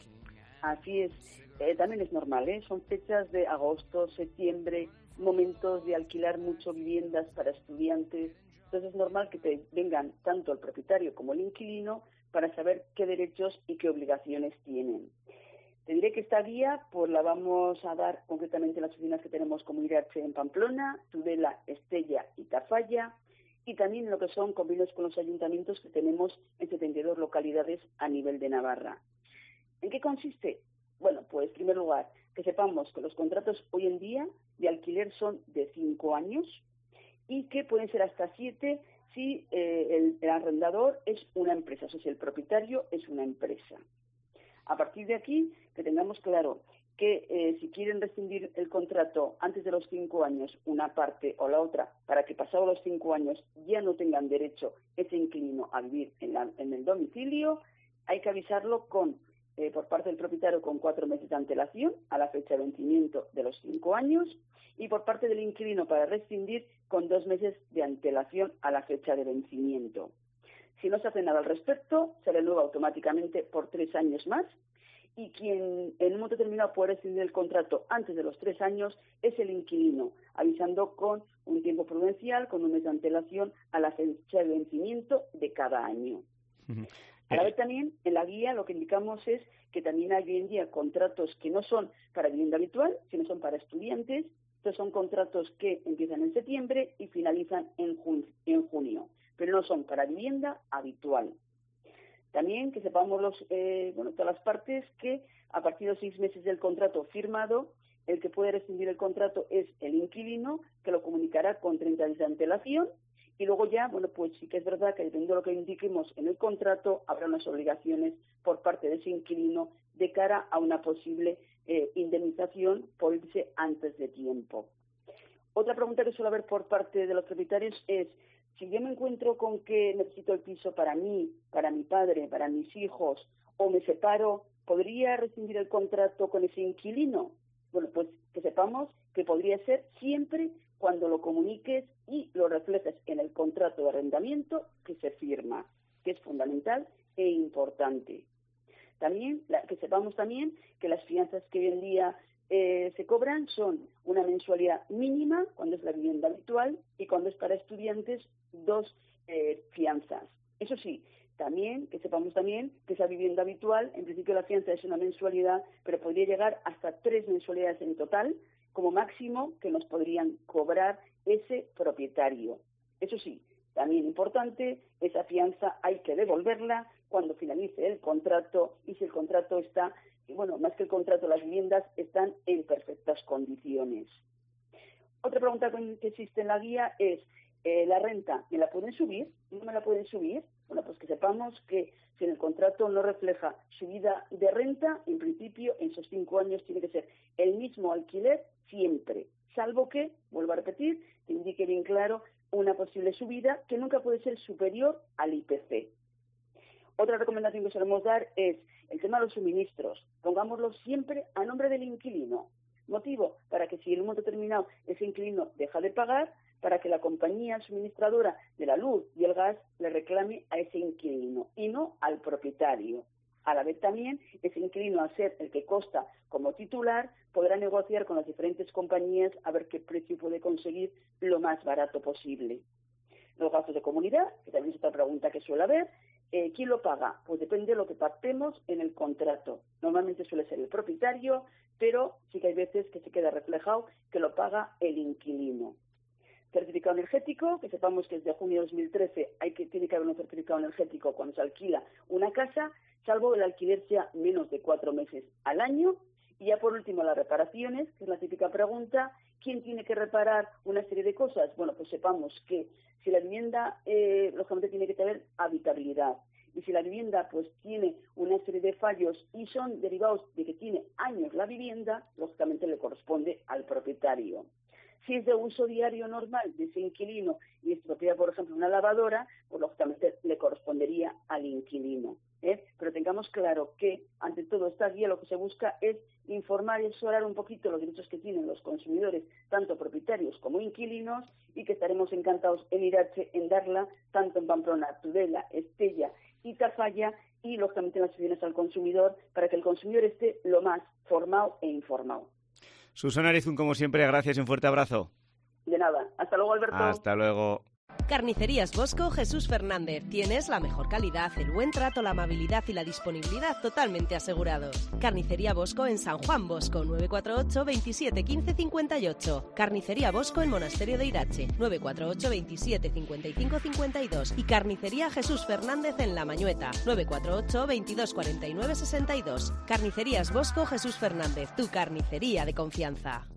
Speaker 21: Así es. Eh, también es normal, ¿eh? Son fechas de agosto, septiembre, momentos de alquilar mucho viviendas para estudiantes. Entonces es normal que te vengan tanto el propietario como el inquilino para saber qué derechos y qué obligaciones tienen. Te diré que esta guía pues la vamos a dar concretamente en las oficinas que tenemos como Irache en Pamplona, Tudela, Estella y Tafalla, y también en lo que son convenios con los ayuntamientos que tenemos en setenta y dos localidades a nivel de Navarra. ¿En qué consiste? Bueno, pues en primer lugar, que sepamos que los contratos hoy en día de alquiler son de cinco años, y que pueden ser hasta siete si eh, el, el arrendador es una empresa, o sea, si el propietario es una empresa. A partir de aquí, que tengamos claro que eh, si quieren rescindir el contrato antes de los cinco años, una parte o la otra, para que pasados los cinco años ya no tengan derecho ese inquilino a vivir en, la, en el domicilio, hay que avisarlo con eh, por parte del propietario con cuatro meses de antelación a la fecha de vencimiento de los cinco años, y por parte del inquilino para rescindir con dos meses de antelación a la fecha de vencimiento. Si no se hace nada al respecto, se renueva automáticamente por tres años más, y quien en un momento determinado puede rescindir el contrato antes de los tres años es el inquilino, avisando con un tiempo prudencial, con un mes de antelación a la fecha de vencimiento de cada año. Uh-huh. A la vez también, en la guía lo que indicamos es que también hay hoy en día contratos que no son para vivienda habitual, sino son para estudiantes. Estos son contratos que empiezan en septiembre y finalizan en, jun- en junio, pero no son para vivienda habitual. También que sepamos los, eh, bueno, todas las partes que a partir de los seis meses del contrato firmado, el que puede rescindir el contrato es el inquilino, que lo comunicará con treinta días de antelación. Y luego ya, bueno, pues sí que es verdad que dependiendo de lo que indiquemos en el contrato, habrá unas obligaciones por parte de ese inquilino de cara a una posible eh, indemnización por irse antes de tiempo. Otra pregunta que suele haber por parte de los propietarios es, si yo me encuentro con que necesito el piso para mí, para mi padre, para mis hijos, o me separo, ¿podría rescindir el contrato con ese inquilino? Bueno, pues que sepamos que podría ser siempre cuando lo comuniques y lo reflejes en el contrato de arrendamiento que se firma, que es fundamental e importante. También la, que sepamos también que las fianzas que hoy en día eh, se cobran son una mensualidad mínima, cuando es la vivienda habitual, y cuando es para estudiantes, dos eh, fianzas. Eso sí, también, que sepamos también que esa vivienda habitual, en principio la fianza es una mensualidad, pero podría llegar hasta tres mensualidades en total, como máximo que nos podrían cobrar ese propietario. Eso sí, también importante, esa fianza hay que devolverla cuando finalice el contrato y si el contrato está, y bueno, más que el contrato, las viviendas están en perfectas condiciones. Otra pregunta que existe en la guía es, eh, ¿la renta me la pueden subir? ¿No me la pueden subir? Bueno, pues que sepamos que si en el contrato no refleja subida de renta, en principio, en esos cinco años tiene que ser el mismo alquiler siempre, salvo que, vuelvo a repetir, te indique bien claro una posible subida que nunca puede ser superior al I P C. Otra recomendación que solemos dar es el tema de los suministros. Pongámoslo siempre a nombre del inquilino. Motivo para que si en un momento determinado ese inquilino deja de pagar, para que la compañía suministradora de la luz y el gas le reclame a ese inquilino y no al propietario. A la vez también, ese inquilino, al ser el que consta como titular, podrá negociar con las diferentes compañías a ver qué precio puede conseguir lo más barato posible. Los gastos de comunidad, que también es otra pregunta que suele haber, eh, ¿quién lo paga? Pues depende de lo que pactemos en el contrato. Normalmente suele ser el propietario, pero sí que hay veces que se queda reflejado que lo paga el inquilino. Certificado energético, que sepamos que desde junio de dos mil trece hay que, tiene que haber un certificado energético cuando se alquila una casa, salvo el alquiler sea menos de cuatro meses al año. Y ya por último, las reparaciones, que es la típica pregunta, ¿quién tiene que reparar una serie de cosas? Bueno, pues sepamos que si la vivienda, eh, lógicamente, tiene que tener habitabilidad. Y si la vivienda pues tiene una serie de fallos y son derivados de que tiene años la vivienda, lógicamente le corresponde al propietario. Si es de uso diario normal de ese inquilino y estropea, por ejemplo, una lavadora, pues lógicamente le correspondería al inquilino. ¿eh? Pero tengamos claro que, ante todo, esta guía lo que se busca es informar y asesorar un poquito los derechos que tienen los consumidores, tanto propietarios como inquilinos, y que estaremos encantados en Irache en darla, tanto en Pamplona, Tudela, Estella y Tafalla, y lógicamente en las oficinas al consumidor, para que el consumidor esté lo más formado e informado.
Speaker 3: Susana Arizun, como siempre, gracias y un fuerte abrazo.
Speaker 21: De nada. Hasta luego, Alberto.
Speaker 3: Hasta luego.
Speaker 1: Carnicerías Bosco Jesús Fernández. Tienes la mejor calidad, el buen trato, la amabilidad y la disponibilidad totalmente asegurados. Carnicería Bosco en San Juan Bosco, nueve cuatro ocho, veintisiete, quince, cincuenta y ocho. Carnicería Bosco en Monasterio de Irache, nueve cuatro ocho, veintisiete, cincuenta y cinco, cincuenta y dos. Y Carnicería Jesús Fernández en La Mañueta, nueve cuatro ocho, veintidós, cuarenta y nueve, sesenta y dos. Carnicerías Bosco Jesús Fernández, tu carnicería de confianza.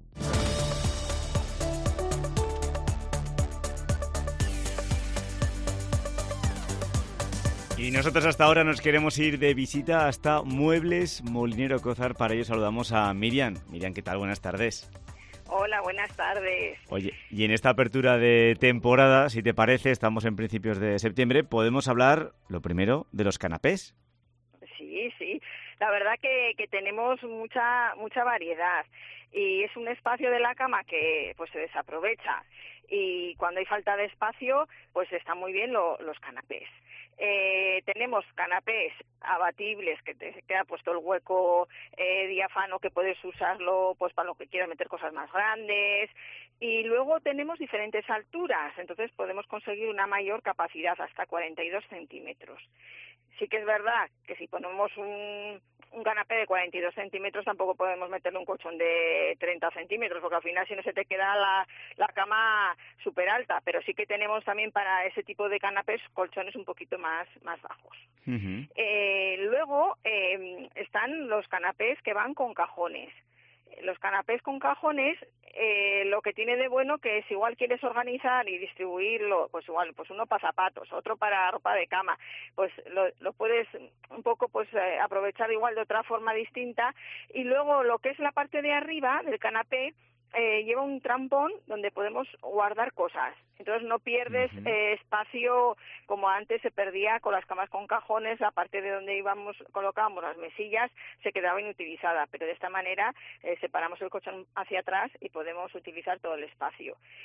Speaker 3: Y nosotros hasta ahora nos queremos ir de visita hasta Muebles Molinero Cózar. Para ello saludamos a Miriam. Miriam, ¿qué tal? Buenas tardes.
Speaker 2: Hola, buenas tardes.
Speaker 3: Oye, y en esta apertura de temporada, si te parece, estamos en principios de septiembre, podemos hablar, lo primero, de los canapés.
Speaker 2: Sí, sí. La verdad que, que tenemos mucha mucha variedad y es un espacio de la cama que pues se desaprovecha. Y cuando hay falta de espacio, pues están muy bien lo, los canapés. Eh, tenemos canapés abatibles, que te queda puesto el hueco eh, diáfano, que puedes usarlo pues para lo que quieras, meter cosas más grandes. Y luego tenemos diferentes alturas, entonces podemos conseguir una mayor capacidad, hasta cuarenta y dos centímetros. Sí que es verdad que si ponemos un, un canapé de cuarenta y dos centímetros tampoco podemos meterle un colchón de treinta centímetros, porque al final si no se te queda la, la cama súper alta, pero sí que tenemos también para ese tipo de canapés colchones un poquito más, más bajos. Uh-huh. Eh, luego eh, están los canapés que van con cajones. Los canapés con cajones, eh, lo que tiene de bueno que es igual quieres organizar y distribuirlo, pues igual, pues uno para zapatos, otro para ropa de cama, pues lo, lo puedes un poco pues eh, aprovechar igual de otra forma distinta. Y luego lo que es la parte de arriba del canapé, eh, lleva un trampón donde podemos guardar cosas. Entonces no pierdes uh-huh. eh, espacio como antes se perdía con las camas con cajones, la parte de donde íbamos colocábamos las mesillas se quedaba inutilizada, pero de esta manera eh, separamos el colchón hacia atrás y podemos utilizar todo el espacio.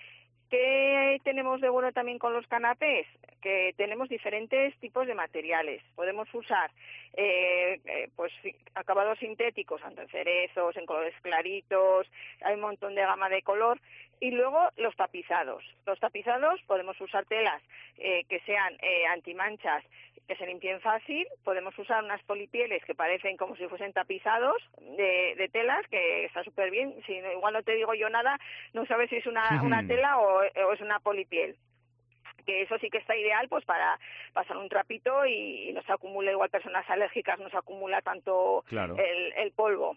Speaker 2: ¿Qué tenemos de bueno también con los canapés? Que tenemos diferentes tipos de materiales. Podemos usar eh, eh, pues acabados sintéticos, tanto en cerezos, en colores claritos, hay un montón de gama de color. Y luego los tapizados. Los tapizados podemos usar telas eh, que sean eh, antimanchas, que se limpien fácil. Podemos usar unas polipieles que parecen como si fuesen tapizados de, de telas, que está súper bien. Si no, igual no te digo yo nada, no sabes si es una, una tela o, o es una polipiel. Que eso sí que está ideal pues para pasar un trapito y, y no se acumula, igual personas alérgicas, no se acumula tanto
Speaker 3: claro.
Speaker 2: el, el polvo.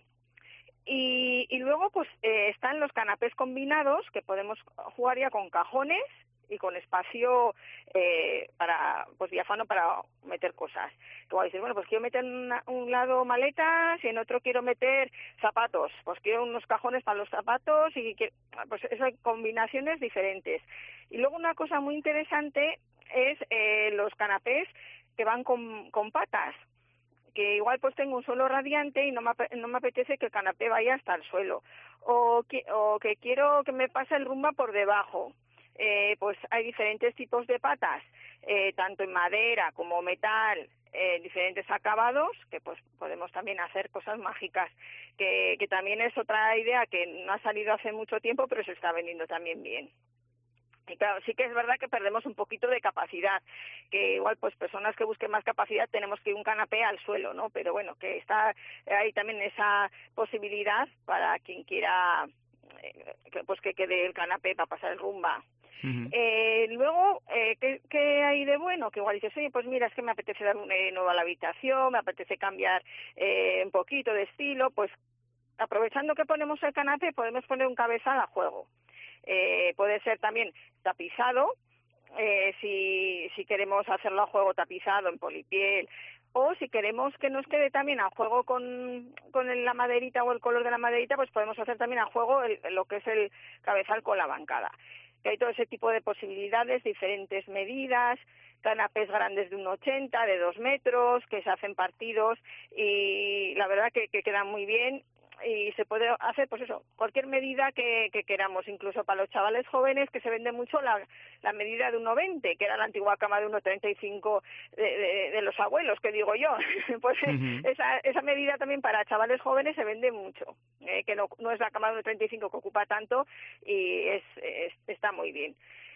Speaker 2: Y, y luego pues eh, están los canapés combinados, que podemos jugar ya con cajones y con espacio eh, para pues diáfano para meter cosas. Igual dices, bueno, pues quiero meter en una, un lado maletas y en otro quiero meter zapatos. Pues quiero unos cajones para los zapatos y quiero, pues eso, hay combinaciones diferentes. Y luego una cosa muy interesante es eh, los canapés que van con, con patas. Que igual pues tengo un suelo radiante y no me, no me apetece que el canapé vaya hasta el suelo. O que, o que quiero que me pase el rumba por debajo. Eh, pues hay diferentes tipos de patas, eh, tanto en madera como metal, eh, diferentes acabados, que pues podemos también hacer cosas mágicas, que, que también es otra idea que no ha salido hace mucho tiempo, pero se está vendiendo también bien. Y claro, sí que es verdad que perdemos un poquito de capacidad, que igual pues personas que busquen más capacidad tenemos que ir un canapé al suelo, ¿no? Pero bueno, que está ahí también esa posibilidad para quien quiera eh, que, pues que quede el canapé para pasar el rumba. Uh-huh. Eh, luego, eh, ¿qué, ¿qué hay de bueno? Que igual dices, oye, pues mira, es que me apetece dar un eh, nuevo a la habitación, me apetece cambiar eh, un poquito de estilo, pues aprovechando que ponemos el canapé podemos poner un cabezal a juego. Eh, puede ser también tapizado, eh, si, si queremos hacerlo a juego tapizado en polipiel, o si queremos que nos quede también a juego con, con la maderita o el color de la maderita, pues podemos hacer también a juego el, lo que es el cabezal con la bancada. Que hay todo ese tipo de posibilidades, diferentes medidas, canapés grandes de uno ochenta, de dos metros, que se hacen partidos y la verdad que, que quedan muy bien. Y se puede hacer, pues eso, cualquier medida que, que queramos, incluso para los chavales jóvenes, que se vende mucho la, la medida de uno veinte, que era la antigua cama de uno treinta y cinco de, de, de los abuelos, que digo yo. Pues uh-huh. esa, esa medida también para chavales jóvenes se vende mucho, eh, que no, no es la cama de uno treinta y cinco que ocupa tanto y es, es está muy bien.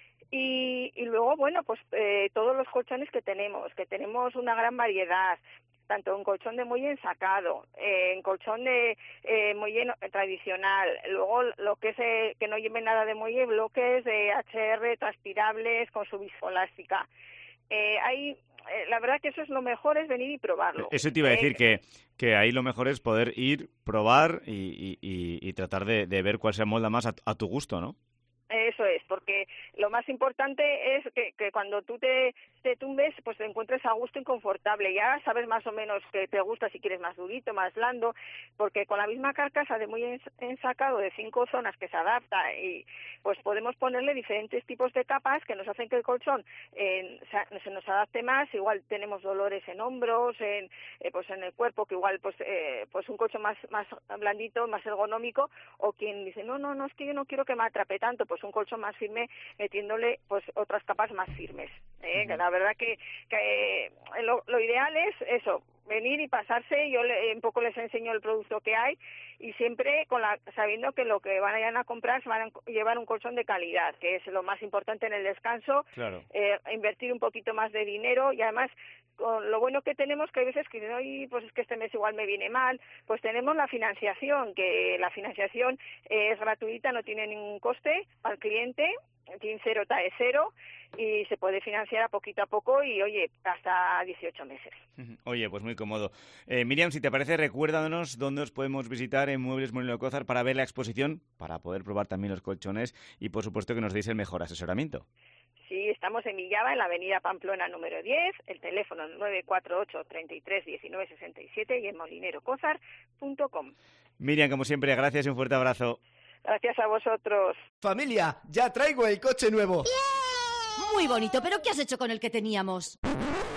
Speaker 2: Y, y luego, bueno, pues eh, todos los colchones que tenemos, que tenemos una gran variedad, tanto en colchón de muelle ensacado, eh, en colchón de eh, muelle no, tradicional, luego lo que es eh, que no lleve nada de muelle, bloques de H R transpirables con su viscoelástica. Eh, hay, eh, la verdad que eso es lo mejor, es venir y probarlo.
Speaker 3: Eso te iba a decir,
Speaker 2: eh,
Speaker 3: que, que ahí lo mejor es poder ir, probar y, y, y, y tratar de, de ver cuál se amolda más a, a tu gusto, ¿no?
Speaker 2: Eso es, porque lo más importante es que, que cuando tú te, te tumbes, pues te encuentres a gusto y confortable. Ya sabes más o menos que te gusta, si quieres más durito, más blando, porque con la misma carcasa de muy ensacado de cinco zonas que se adapta, y pues podemos ponerle diferentes tipos de capas que nos hacen que el colchón eh, se nos adapte más. Igual tenemos dolores en hombros, en eh, pues en el cuerpo, que igual pues eh, pues un colchón más más blandito, más ergonómico, o quien dice, no, no, no, es que yo no quiero que me atrape tanto, pues un colchón más firme metiéndole pues otras capas más firmes. ¿eh? Uh-huh. La verdad que, que eh, lo, lo ideal es eso, venir y pasarse. Yo le, un poco les enseño el producto que hay y siempre con la, sabiendo que lo que vayan a comprar se van a llevar un colchón de calidad, que es lo más importante en el descanso.
Speaker 3: Claro.
Speaker 2: Eh, invertir un poquito más de dinero y además con lo bueno que tenemos, que hay veces que dicen, ay, pues es que este mes igual me viene mal, pues tenemos la financiación, que la financiación es gratuita, no tiene ningún coste al cliente, tiene cero T A E cero y se puede financiar a poquito a poco y, oye, hasta dieciocho meses.
Speaker 3: Oye, pues muy cómodo. Eh, Miriam, si te parece, recuérdanos dónde os podemos visitar en Muebles Molino de Cózar para ver la exposición, para poder probar también los colchones y, por supuesto, que nos deis el mejor asesoramiento.
Speaker 2: Sí, estamos en Villava, en la avenida Pamplona número diez, el teléfono nueve cuatro ocho, treinta y tres, diecinueve sesenta y siete y en molinero cózar punto com.
Speaker 3: Miriam, como siempre, gracias y un fuerte abrazo.
Speaker 2: Gracias a vosotros.
Speaker 12: Familia, ya traigo el coche nuevo.
Speaker 13: ¡Yeah! Muy bonito, pero ¿qué has hecho con el que teníamos?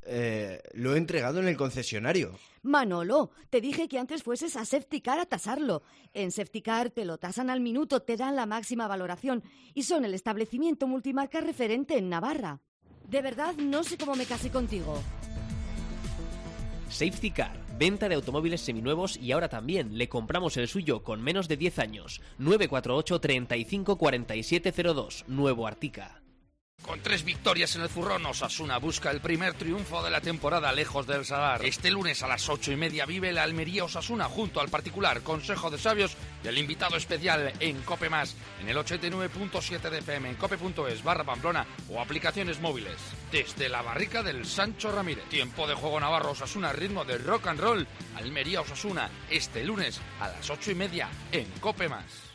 Speaker 12: Eh, lo he entregado en el concesionario.
Speaker 13: Manolo, te dije que antes fueses a Safetycar a tasarlo. En Safetycar te lo tasan al minuto, te dan la máxima valoración y son el establecimiento multimarca referente en Navarra. De verdad, no sé cómo me casé contigo.
Speaker 22: Safetycar, venta de automóviles seminuevos y ahora también le compramos el suyo con menos de diez años. nueve cuatro ocho, treinta y cinco, cuarenta y siete cero dos, Nuevo Artica.
Speaker 23: Con tres victorias en el zurrón, Osasuna busca el primer triunfo de la temporada lejos del Sadar. Este lunes a las ocho y media vive la Almería Osasuna junto al particular Consejo de Sabios y el invitado especial en Cope Más, en el ochenta y nueve punto siete de F M, en cope punto es barra Pamplona o aplicaciones móviles. Desde la barrica del Sancho Ramírez. Tiempo de juego Navarro Osasuna, ritmo de rock and roll. Almería Osasuna, este lunes a las ocho y media en Cope Más.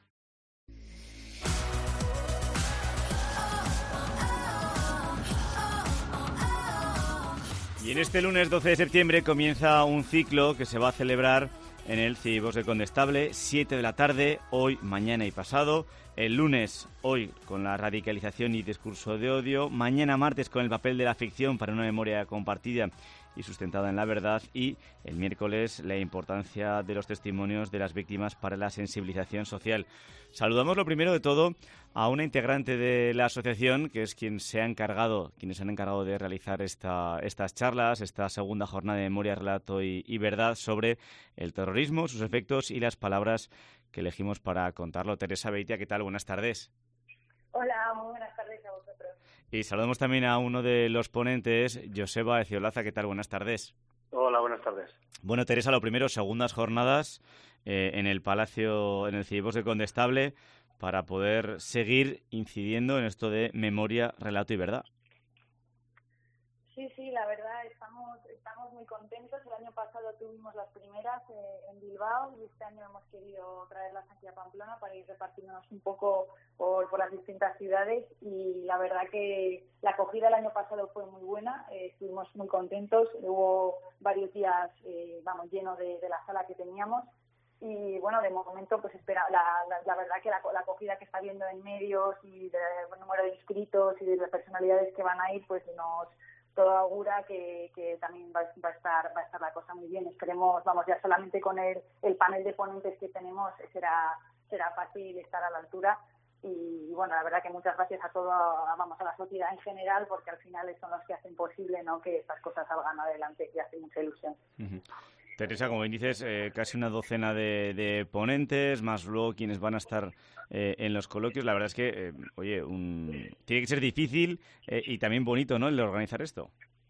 Speaker 3: Y en este lunes doce de septiembre comienza un ciclo que se va a celebrar en el Cibosque Condestable, siete de la tarde, hoy, mañana y pasado. El lunes, hoy, con la radicalización y discurso de odio. Mañana martes, con el papel de la ficción para una memoria compartida y sustentada en la verdad. Y el miércoles, la importancia de los testimonios de las víctimas para la sensibilización social. Saludamos lo primero de todo a una integrante de la asociación, que es quien se ha encargado, quienes se han encargado de realizar esta, estas charlas, esta segunda jornada de memoria, relato y, y verdad sobre el terrorismo, sus efectos y las palabras que elegimos para contarlo. Teresa Beitia, ¿qué tal? Buenas tardes.
Speaker 24: Hola, muy buenas tardes a vosotros.
Speaker 3: Y saludamos también a uno de los ponentes, Joseba Eciolaza, ¿qué tal? Buenas tardes.
Speaker 25: Hola, buenas tardes.
Speaker 3: Bueno, Teresa, lo primero, segundas jornadas eh, en el Palacio, en el Cibosque Condestable, para poder seguir incidiendo en esto de memoria, relato y verdad.
Speaker 24: Sí, sí, la verdad, estamos estamos muy contentos. El año pasado tuvimos las primeras eh, en Bilbao y este año hemos querido traerlas aquí a Pamplona para ir repartiéndonos un poco por, por las distintas ciudades, y la verdad que la acogida el año pasado fue muy buena, eh, estuvimos muy contentos, hubo varios días, eh, vamos, lleno de, de la sala que teníamos. Y bueno, de momento pues espera la, la, la verdad que la, la acogida que está viendo en medios y del número de inscritos y de las personalidades que van a ir, pues nos todo augura que, que también va, va a estar va a estar la cosa muy bien. Esperemos, vamos, ya solamente con el, el panel de ponentes que tenemos será será fácil estar a la altura. Y, y bueno, la verdad que muchas gracias a todo, a, vamos, a la sociedad en general, porque al final son los que hacen posible, ¿no?, que estas cosas salgan adelante, y hace mucha ilusión.
Speaker 3: Uh-huh. Teresa, como bien dices, eh, casi una docena de, de ponentes, más luego quienes van a estar eh, en los coloquios. La verdad es que, eh, oye, un... tiene que ser difícil eh, y también bonito, ¿no?, el organizar esto.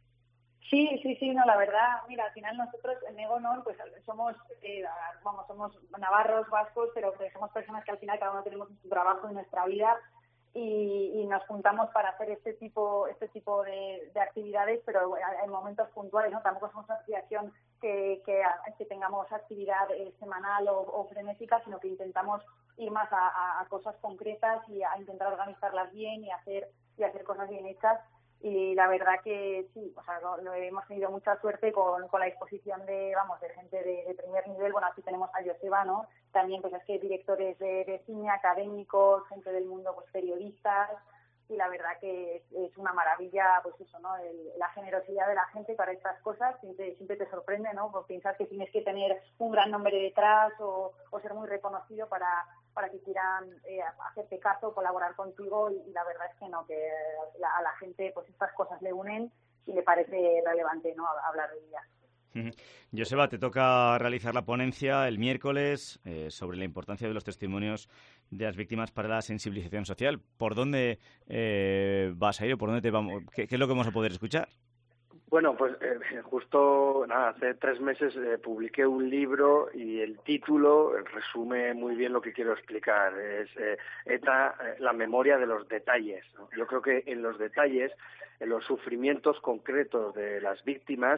Speaker 24: Sí, sí, sí, no, la verdad, mira, al final nosotros en Egonor, pues somos, eh, vamos, somos navarros, vascos, pero somos personas que al final cada uno tenemos nuestro trabajo y nuestra vida. Y, y nos juntamos para hacer este tipo este tipo de, de actividades, pero en momentos puntuales, ¿no? Tampoco somos una asociación que, que, que tengamos actividad eh, semanal o, o frenética, sino que intentamos ir más a, a, a cosas concretas y a intentar organizarlas bien y hacer y hacer cosas bien hechas. Y la verdad que sí, o sea, lo, lo hemos tenido mucha suerte con, con la disposición de, vamos, de gente de, de primer nivel. Bueno, aquí tenemos a Joseba, ¿no? También, pues es que directores de, de cine, académicos, gente del mundo, pues periodistas, y la verdad que es, es una maravilla, pues eso, ¿no? El, la generosidad de la gente para estas cosas siempre, siempre te sorprende, ¿no? Porque piensas que tienes que tener un gran nombre detrás o, o ser muy reconocido para para que quieran eh, hacerte caso, colaborar contigo, y, y la verdad es que no, que la, a la gente pues estas cosas le unen y le parece relevante, ¿no?, hablar de ellas.
Speaker 3: Uh-huh. Joseba, te toca realizar la ponencia el miércoles eh, sobre la importancia de los testimonios de las víctimas para la sensibilización social. ¿Por dónde eh, vas a ir o por dónde te vamos? ¿Qué, qué es lo que vamos a poder escuchar?
Speaker 25: Bueno, pues eh, justo nada, hace tres meses eh, publiqué un libro y el título resume muy bien lo que quiero explicar. Es eh, ETA, eh, la memoria de los detalles, ¿no? Yo creo que en los detalles, en los sufrimientos concretos de las víctimas,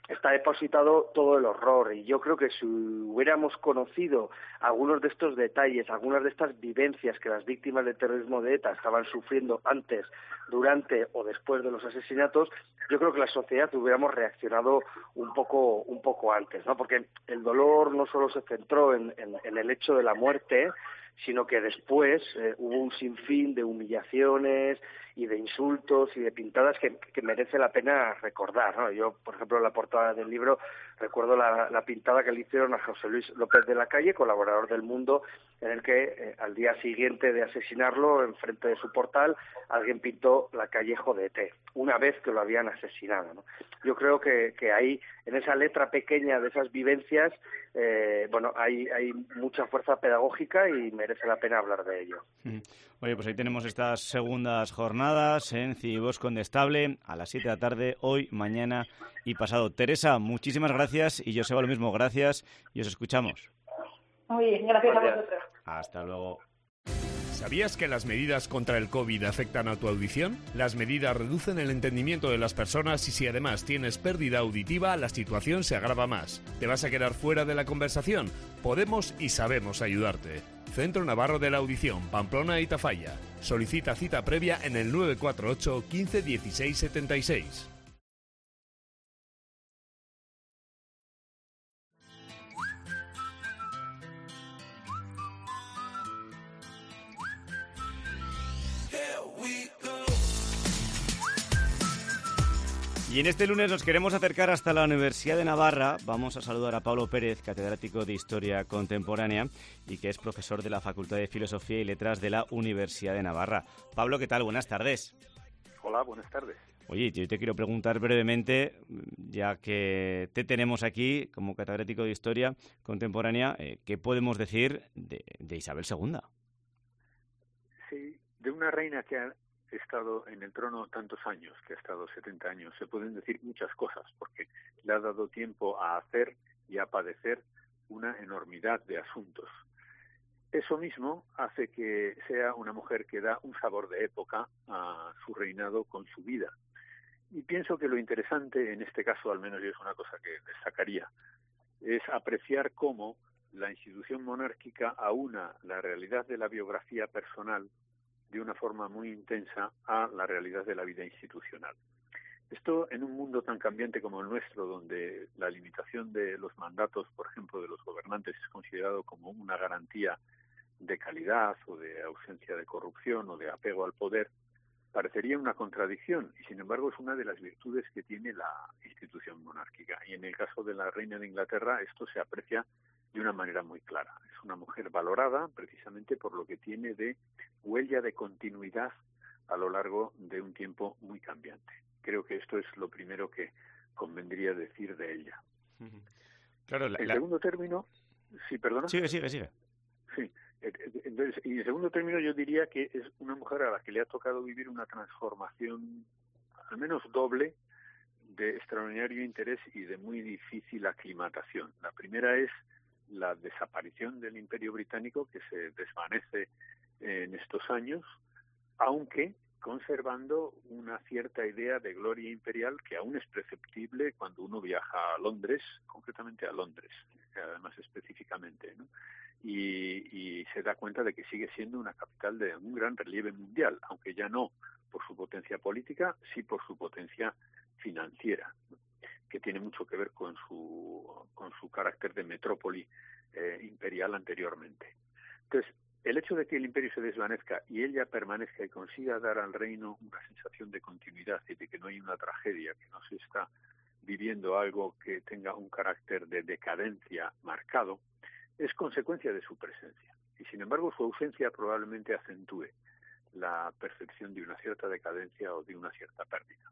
Speaker 25: está depositado todo el horror, y yo creo que si hubiéramos conocido algunos de estos detalles, algunas de estas vivencias que las víctimas del terrorismo de ETA estaban sufriendo antes, durante o después de los asesinatos, yo creo que la sociedad hubiéramos reaccionado un poco un poco antes, ¿no? Porque el dolor no solo se centró en, en, en el hecho de la muerte, sino que después eh, hubo un sinfín de humillaciones y de insultos y de pintadas que, que merece la pena recordar, ¿no? Yo, por ejemplo, en la portada del libro recuerdo la, la pintada que le hicieron a José Luis López de la Calle, colaborador del Mundo, en el que eh, al día siguiente de asesinarlo, enfrente de su portal, alguien pintó la calle Jodete, una vez que lo habían asesinado, ¿no? Yo creo que, que ahí, en esa letra pequeña de esas vivencias, eh, bueno, hay, hay mucha fuerza pedagógica y merece la pena hablar de ello.
Speaker 3: Oye, pues ahí tenemos estas segundas jornadas en Cibos Condestable a las siete de la tarde, hoy, mañana y pasado. Teresa, muchísimas gracias, y Joseba lo mismo, gracias, y os escuchamos.
Speaker 24: Muy bien, gracias a vosotros.
Speaker 3: Hasta luego.
Speaker 18: ¿Sabías que las medidas contra el COVID afectan a tu audición? Las medidas reducen el entendimiento de las personas y si además tienes pérdida auditiva, la situación se agrava más. ¿Te vas a quedar fuera de la conversación? Podemos y sabemos ayudarte. Centro Navarro de la Audición, Pamplona y Tafalla. Solicita cita previa en el nueve cuatro ocho, quince, dieciséis, setenta y seis.
Speaker 3: Y en este lunes nos queremos acercar hasta la Universidad de Navarra. Vamos a saludar a Pablo Pérez, catedrático de Historia Contemporánea y que es profesor de la Facultad de Filosofía y Letras de la Universidad de Navarra. Pablo, ¿qué tal? Buenas tardes.
Speaker 4: Hola, buenas tardes.
Speaker 3: Oye, yo te quiero preguntar brevemente, ya que te tenemos aquí como catedrático de Historia Contemporánea, eh, ¿qué podemos decir de, de Isabel segunda?
Speaker 4: Sí, de una reina que ha estado en el trono tantos años, que ha estado setenta años, se pueden decir muchas cosas, porque le ha dado tiempo a hacer y a padecer una enormidad de asuntos. Eso mismo hace que sea una mujer que da un sabor de época a su reinado con su vida. Y pienso que lo interesante, en este caso al menos, y es una cosa que destacaría, es apreciar cómo la institución monárquica aúna la realidad de la biografía personal de una forma muy intensa a la realidad de la vida institucional. Esto en un mundo tan cambiante como el nuestro, donde la limitación de los mandatos, por ejemplo, de los gobernantes es considerado como una garantía de calidad o de ausencia de corrupción o de apego al poder, parecería una contradicción y, sin embargo, es una de las virtudes que tiene la institución monárquica. Y en el caso de la reina de Inglaterra, esto se aprecia de una manera muy clara. Es una mujer valorada precisamente por lo que tiene de huella de continuidad a lo largo de un tiempo muy cambiante. Creo que esto es lo primero que convendría decir de ella.
Speaker 3: Claro, la,
Speaker 4: en
Speaker 3: la...
Speaker 4: segundo término, sí, perdona.
Speaker 3: Sigue, sigue, sigue.
Speaker 4: Sí, entonces, y en segundo término yo diría que es una mujer a la que le ha tocado vivir una transformación al menos doble, de extraordinario interés y de muy difícil aclimatación. La primera es la desaparición del Imperio Británico, que se desvanece en estos años, aunque conservando una cierta idea de gloria imperial que aún es perceptible cuando uno viaja a Londres, concretamente a Londres, además específicamente, ¿no? Y, y se da cuenta de que sigue siendo una capital de un gran relieve mundial, aunque ya no por su potencia política, sí por su potencia financiera, ¿no?, que tiene mucho que ver con su con su carácter de metrópoli eh, imperial anteriormente. Entonces, el hecho de que el imperio se desvanezca y ella permanezca y consiga dar al reino una sensación de continuidad y de que no hay una tragedia, que no se está viviendo algo que tenga un carácter de decadencia marcado, es consecuencia de su presencia. Y sin embargo, su ausencia probablemente acentúe la percepción de una cierta decadencia o de una cierta pérdida.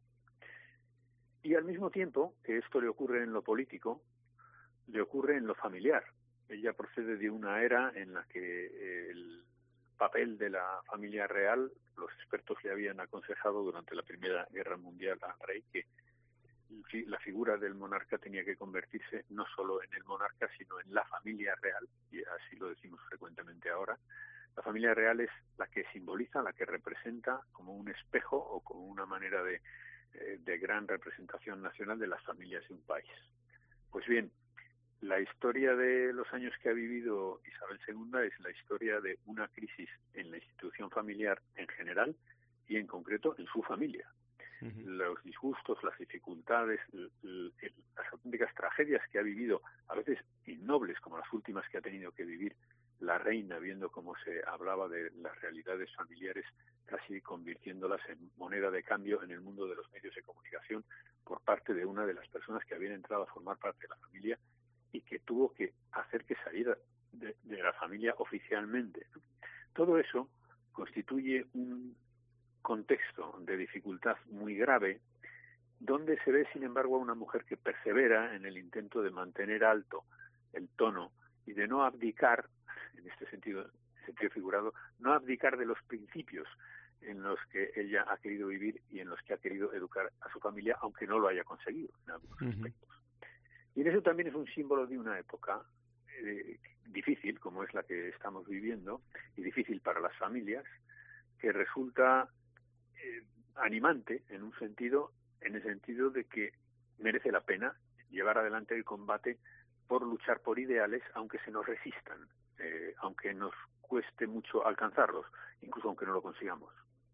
Speaker 4: Y al mismo tiempo que esto le ocurre en lo político, le ocurre en lo familiar. Ella procede de una era en la que el papel de la familia real, los expertos le habían aconsejado durante la Primera Guerra Mundial al rey que la figura del monarca tenía que convertirse no solo en el monarca, sino en la familia real, y así lo decimos frecuentemente ahora. La familia real es la que simboliza, la que representa como un espejo o como una manera de eh, de gran representación nacional de las familias de un país. Pues bien, la historia de los años que ha vivido Isabel segunda es la historia de una crisis en la institución familiar en general y en concreto en su familia. Uh-huh. Los disgustos, las dificultades, l- l- las auténticas tragedias que ha vivido, a veces innobles como las últimas que ha tenido que vivir la reina, viendo cómo se hablaba de las realidades familiares, casi convirtiéndolas en moneda de cambio en el mundo de los medios de comunicación por parte de una de las personas que habían entrado a formar parte de la familia y que tuvo que hacer que saliera de, de la familia oficialmente. Todo eso constituye un contexto de dificultad muy grave, donde se ve, sin embargo, a una mujer que persevera en el intento de mantener alto el tono y de no abdicar, en este sentido, en sentido figurado, no abdicar de los principios en los que ella ha querido vivir y en los que ha querido educar a su familia, aunque no lo haya conseguido en algunos uh-huh. aspectos. Y en eso también es un símbolo de una época eh, difícil, como es la que estamos viviendo, y difícil para las familias, que resulta eh, animante en un sentido, en el sentido de que merece la pena llevar adelante el combate por luchar por ideales, aunque se nos resistan, eh, aunque nos cueste mucho alcanzarlos, incluso aunque no lo consigamos.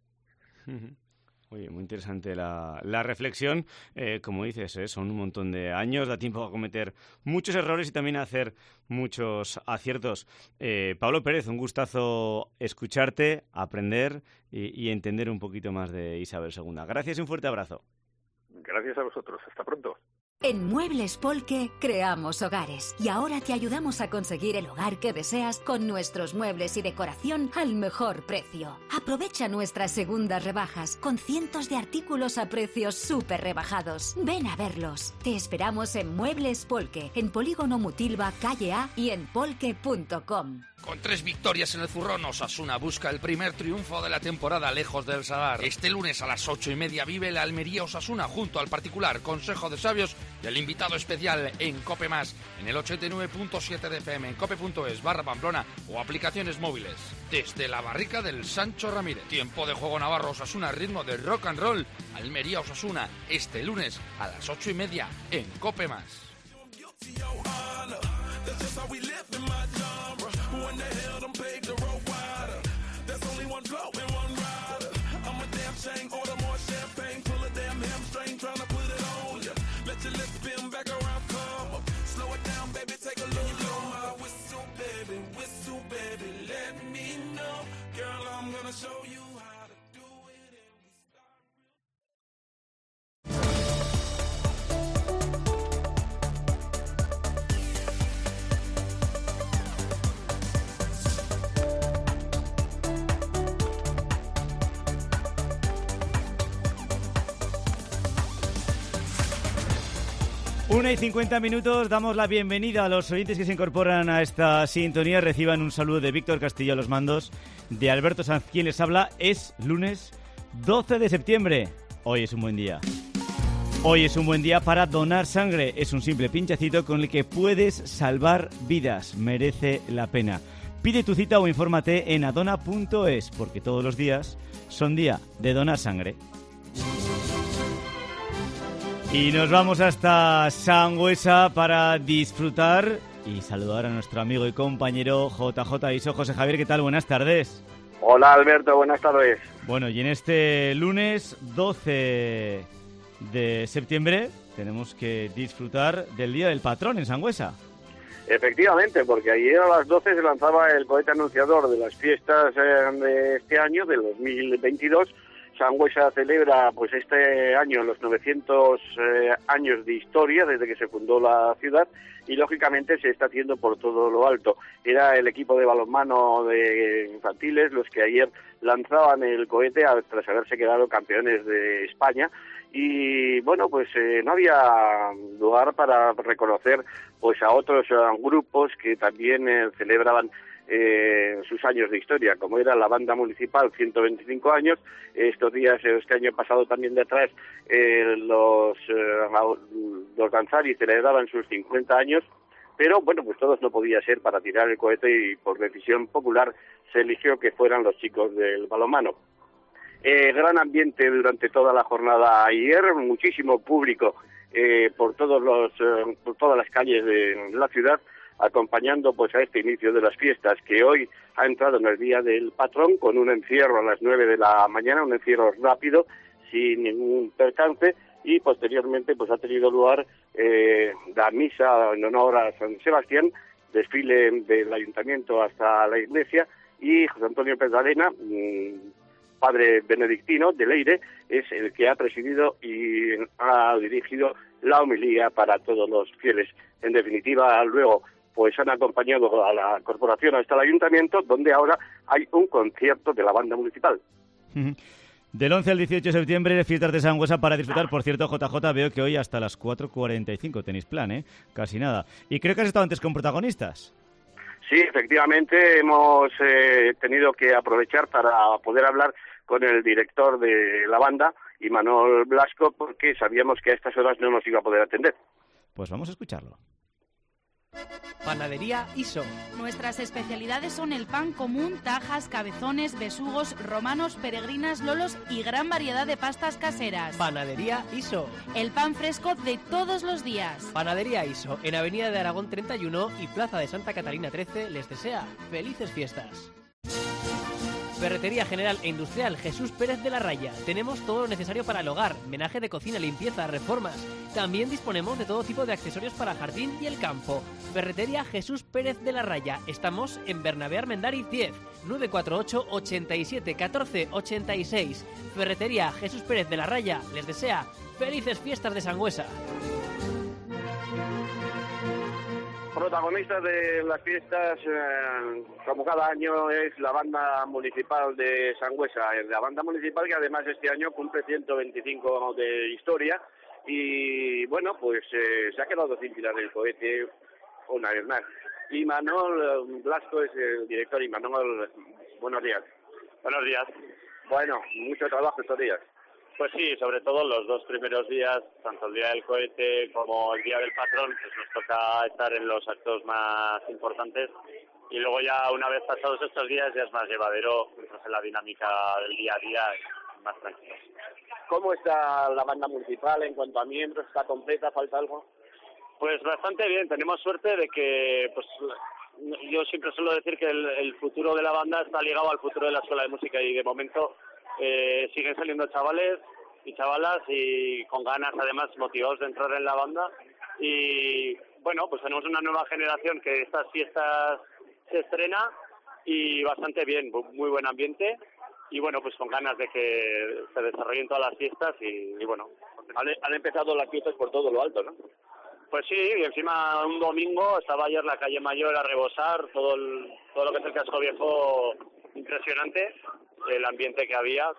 Speaker 3: Uh-huh. Oye, muy interesante la, la reflexión. Eh, como dices, ¿eh? son un montón de años, da tiempo a cometer muchos errores y también a hacer muchos aciertos. Eh, Pablo Pérez, un gustazo escucharte, aprender y, y entender un poquito más de Isabel segunda. Gracias y un fuerte abrazo.
Speaker 4: Gracias a vosotros. Hasta pronto.
Speaker 5: En Muebles Polke creamos hogares y ahora te ayudamos a conseguir el hogar que deseas con nuestros muebles y decoración al mejor precio. Aprovecha nuestras segundas rebajas con cientos de artículos a precios súper rebajados. Ven a verlos. Te esperamos en Muebles Polke, en Polígono Mutilva, calle A y en polke punto com.
Speaker 23: Con tres victorias en el zurrón, Osasuna busca el primer triunfo de la temporada lejos del Sadar. Este lunes a las ocho y media vive el Almería Osasuna junto al particular Consejo de Sabios y el invitado especial en Cope Más, en el ochenta y nueve punto siete de F M, en cope punto es barra Pamplona o aplicaciones móviles. Desde la barrica del Sancho Ramírez. Tiempo de juego Navarro Osasuna, ritmo de rock and roll. Almería Osasuna, este lunes a las ocho y media en Cope Más. When the hell them paved the road wider. There's only one blow and one rider. I'm a damn shame, order more champagne, pull a damn hamstring, tryna put it on ya. Let your lips spin back around, come up. Slow it down, baby, take a look. Blow my whistle, baby, whistle, baby, let me know. Girl, I'm gonna show you how to do it. And we start
Speaker 3: Una y cincuenta minutos, damos la bienvenida a los oyentes que se incorporan a esta sintonía. Reciban un saludo de Víctor Castillo a los mandos, de Alberto Sanz, quien les habla. Es lunes doce de septiembre. Hoy es un buen día. Hoy es un buen día para donar sangre. Es un simple pinchacito con el que puedes salvar vidas. Merece la pena. Pide tu cita o infórmate en adona punto es, porque todos los días son día de donar sangre. Y nos vamos hasta Sangüesa para disfrutar y saludar a nuestro amigo y compañero J J Iso. José Javier, ¿qué tal? Buenas tardes.
Speaker 11: Hola Alberto, buenas tardes.
Speaker 3: Bueno, y en este lunes doce de septiembre tenemos que disfrutar del Día del Patrón en Sangüesa.
Speaker 11: Efectivamente, porque ayer a las doce se lanzaba el cohete anunciador de las fiestas eh, de este año, del dos mil veintidós. Sangüesa celebra pues este año los novecientos eh, años de historia desde que se fundó la ciudad y lógicamente se está haciendo por todo lo alto. Era el equipo de balonmano de infantiles los que ayer lanzaban el cohete tras haberse quedado campeones de España y bueno, pues eh, no había lugar para reconocer pues a otros uh, grupos que también eh, celebraban Eh, sus años de historia, como era la banda municipal, ciento veinticinco años. Estos días, este año pasado también de atrás, eh, los, eh, los danzaris celebraban sus cincuenta años, pero bueno, pues todos no podía ser para tirar el cohete y por decisión popular se eligió que fueran los chicos del balonmano. Eh, gran ambiente durante toda la jornada ayer, muchísimo público eh, por todos los, eh, por todas las calles de la ciudad, acompañando pues a este inicio de las fiestas, que hoy ha entrado en el Día del Patrón con un encierro a las nueve de la mañana, un encierro rápido, sin ningún percance, y posteriormente pues ha tenido lugar eh, la misa en honor a San Sebastián, desfile del ayuntamiento hasta la iglesia, y José Antonio Pedradena, mmm, padre benedictino de Leire, es el que ha presidido y ha dirigido la homilía para todos los fieles. En definitiva, luego pues han acompañado a la corporación hasta el ayuntamiento, donde ahora hay un concierto de la banda municipal.
Speaker 3: Del once al dieciocho de septiembre, fiestas de Sangüesa para disfrutar. Por cierto, J J, veo que hoy hasta las cuatro cuarenta y cinco tenéis plan, ¿eh? Casi nada. Y creo que has estado antes con protagonistas.
Speaker 11: Sí, efectivamente, hemos eh, tenido que aprovechar para poder hablar con el director de la banda, Imanol Blasco, porque sabíamos que a estas horas no nos iba a poder atender.
Speaker 3: Pues vamos a escucharlo.
Speaker 14: Panadería Iso.
Speaker 15: Nuestras especialidades son el pan común, tajas, cabezones, besugos, romanos, peregrinas, lolos y gran variedad de pastas caseras.
Speaker 14: Panadería Iso.
Speaker 15: El pan fresco de todos los días.
Speaker 22: Panadería Iso, en Avenida de Aragón treinta y uno y Plaza de Santa Catalina trece, les desea felices fiestas. Ferretería General e Industrial Jesús Pérez de la Raya. Tenemos todo lo necesario para el hogar, menaje de cocina, limpieza, reformas. También disponemos de todo tipo de accesorios para jardín y el campo. Ferretería Jesús Pérez de la Raya. Estamos en Bernabé Armendáriz diez, nueve cuatro ocho, ochenta y siete, catorce, ochenta y seis. Ferretería Jesús Pérez de la Raya les desea felices fiestas de Sangüesa.
Speaker 11: Protagonista de las fiestas, eh, como cada año, es la banda municipal de Sangüesa. La banda municipal que además este año cumple ciento veinticinco de historia y bueno, pues eh, se ha quedado sin tirar el cohete una vez más. Y Imanol Blasco es el director. Y Imanol, buenos días.
Speaker 16: Buenos días.
Speaker 11: Bueno, mucho trabajo estos días.
Speaker 16: Pues sí, sobre todo los dos primeros días, tanto el día del cohete como el día del patrón, pues nos toca estar en los actos más importantes y luego ya una vez pasados estos días ya es más llevadero, entras en la dinámica del día a día y más tranquilo.
Speaker 11: ¿Cómo está la banda municipal en cuanto a miembros? ¿Está completa? ¿Falta algo?
Speaker 16: Pues bastante bien, tenemos suerte de que, pues yo siempre suelo decir que el, el futuro de la banda está ligado al futuro de la escuela de música y de momento Eh, siguen saliendo chavales y chavalas y con ganas, además motivados de entrar en la banda, y bueno, pues tenemos una nueva generación que estas fiestas se estrena y bastante bien, muy buen ambiente y bueno, pues con ganas de que se desarrollen todas las fiestas y, y bueno.
Speaker 11: Han, han empezado las fiestas por todo lo alto, ¿no?
Speaker 16: Pues sí, y encima un domingo estaba ayer la calle Mayor a rebosar, todo el, todo lo que es el casco viejo impresionante, el ambiente que había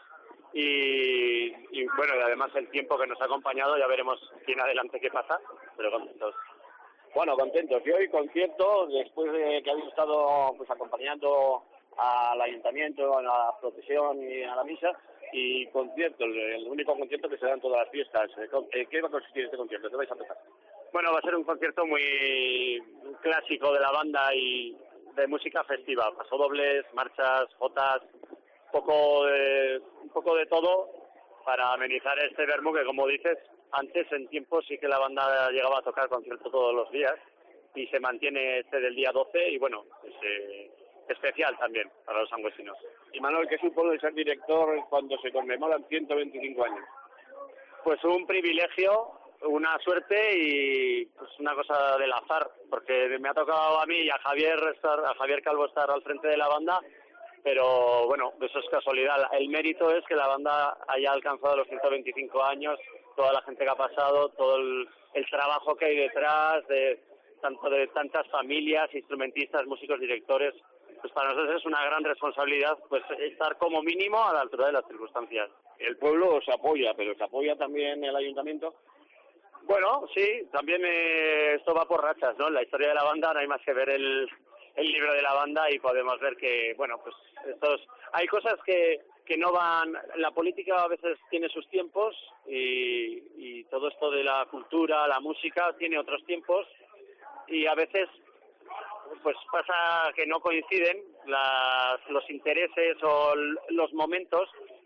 Speaker 16: y, y bueno, y además el tiempo que nos ha acompañado, ya veremos quién adelante qué pasa, pero contentos.
Speaker 11: Bueno, contentos. Y hoy concierto, después de que habéis estado pues acompañando al ayuntamiento, a la procesión y a la misa, y concierto, el, el único concierto que se da en todas las fiestas. ¿Qué va a consistir este concierto? ¿Qué vais a empezar?
Speaker 16: Bueno, va a ser un concierto muy clásico de la banda y de música festiva, pasodobles, marchas, jotas, poco de, un poco de todo para amenizar este vermú que, como dices, antes en tiempos sí que la banda llegaba a tocar concierto todos los días y se mantiene este del día doce y bueno, es eh, especial también para los sangüesinos.
Speaker 11: Y Manuel, ¿qué supone ser director cuando se conmemoran ciento veinticinco años?
Speaker 16: Pues un privilegio, una suerte y pues una cosa del azar, porque me ha tocado a mí y a Javier estar, a Javier Calvo estar al frente de la banda, pero bueno, eso es casualidad. El mérito es que la banda haya alcanzado los ciento veinticinco años, toda la gente que ha pasado, todo el, el trabajo que hay detrás, de tanto de tantas familias, instrumentistas, músicos, directores. Pues para nosotros es una gran responsabilidad pues estar como mínimo a la altura de las circunstancias.
Speaker 11: El pueblo os apoya, pero ¿os apoya también el ayuntamiento?
Speaker 16: Bueno, sí, también eh, esto va por rachas, ¿no? En la historia de la banda no hay más que ver el, el libro de la banda y podemos ver que, bueno, pues estos hay cosas que, que no van... La política a veces tiene sus tiempos y, y todo esto de la cultura, la música, tiene otros tiempos y a veces pues pasa que no coinciden las, los intereses o los momentos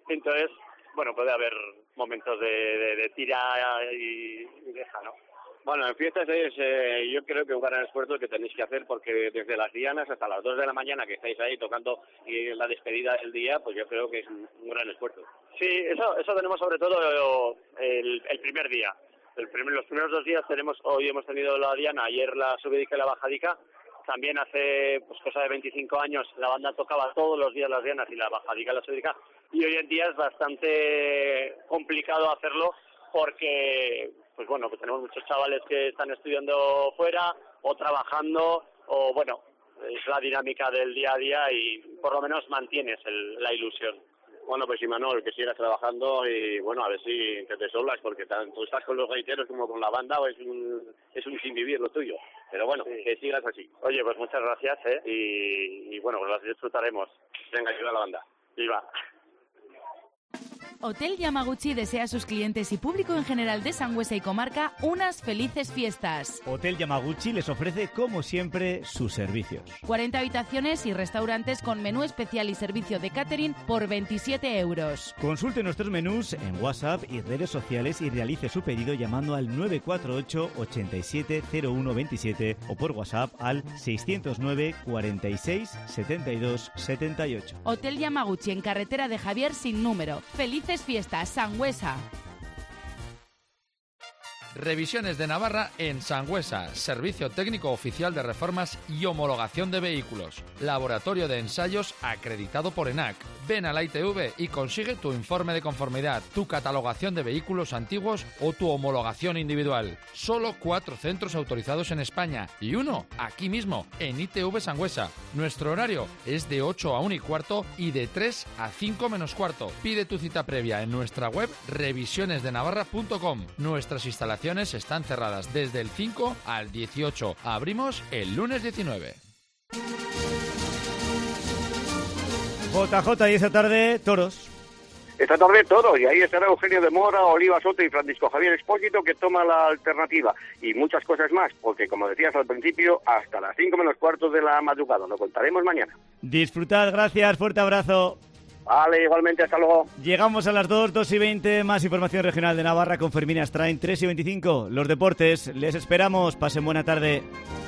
Speaker 16: Entonces, bueno, puede haber momentos de, de, de tira y, y deja, ¿no?
Speaker 11: Bueno, en fiestas es, eh, yo creo que un gran esfuerzo que tenéis que hacer, porque desde las dianas hasta las dos de la mañana que estáis ahí tocando y la despedida del día, pues yo creo que es un, un gran esfuerzo.
Speaker 16: Sí, eso eso tenemos sobre todo el, el primer día. El primer, los primeros dos días tenemos, hoy hemos tenido la diana, ayer la subidica y la bajadica. También hace pues cosa de veinticinco años la banda tocaba todos los días las dianas y la bajadica y la subidica, y hoy en día es bastante complicado hacerlo porque, pues bueno, pues tenemos muchos chavales que están estudiando fuera o trabajando, o bueno, es la dinámica del día a día y por lo menos mantienes el, la ilusión.
Speaker 11: Bueno, pues Imanol, que sigas trabajando y bueno, a ver si te desoblas, porque tanto estás con los gaiteros como con la banda, o es un, es un sin vivir lo tuyo. Pero bueno, sí, que sigas así.
Speaker 16: Oye, pues muchas gracias, ¿eh? Y, y bueno, pues las disfrutaremos.
Speaker 11: Venga, ayuda a la banda.
Speaker 16: Viva.
Speaker 15: Hotel Yamaguchi desea a sus clientes y público en general de Sangüesa y comarca unas felices fiestas.
Speaker 3: Hotel Yamaguchi les ofrece, como siempre, sus servicios.
Speaker 15: cuarenta habitaciones y restaurantes con menú especial y servicio de catering por veintisiete euros.
Speaker 3: Consulte nuestros menús en WhatsApp y redes sociales y realice su pedido llamando al nueve cuatro ocho, ochenta y siete, cero uno veintisiete o por WhatsApp al seiscientos nueve, cuarenta y seis, setenta y dos, setenta y ocho.
Speaker 15: Hotel Yamaguchi en carretera de Javier sin número. Felices fiestas, Sangüesa.
Speaker 23: Revisiones de Navarra en Sangüesa, Servicio Técnico Oficial de Reformas y Homologación de Vehículos. Laboratorio de Ensayos acreditado por ENAC. Ven a la I T V y consigue tu informe de conformidad, tu catalogación de vehículos antiguos o tu homologación individual. Solo cuatro centros autorizados en España y uno aquí mismo, en I T V Sangüesa. Nuestro horario es de ocho a una y cuarto y de tres a cinco menos cuarto. Pide tu cita previa en nuestra web revisiones de navarra punto com. Nuestras instalaciones están cerradas desde el cinco al dieciocho. Abrimos el lunes diecinueve.
Speaker 3: J J y esta tarde, toros.
Speaker 11: Esta tarde toros, y ahí estará Eugenio de Mora, Oliva Soto y Francisco Javier Expósito, que toma la alternativa. Y muchas cosas más, porque como decías al principio, hasta las cinco menos cuarto de la madrugada. Lo contaremos mañana.
Speaker 3: Disfrutad, gracias, fuerte abrazo.
Speaker 11: Vale, igualmente, hasta luego.
Speaker 3: Llegamos a las dos, dos y veinte, más información regional de Navarra con Fermín Astrain, tres y veinticinco. Los deportes, les esperamos, pasen buena tarde.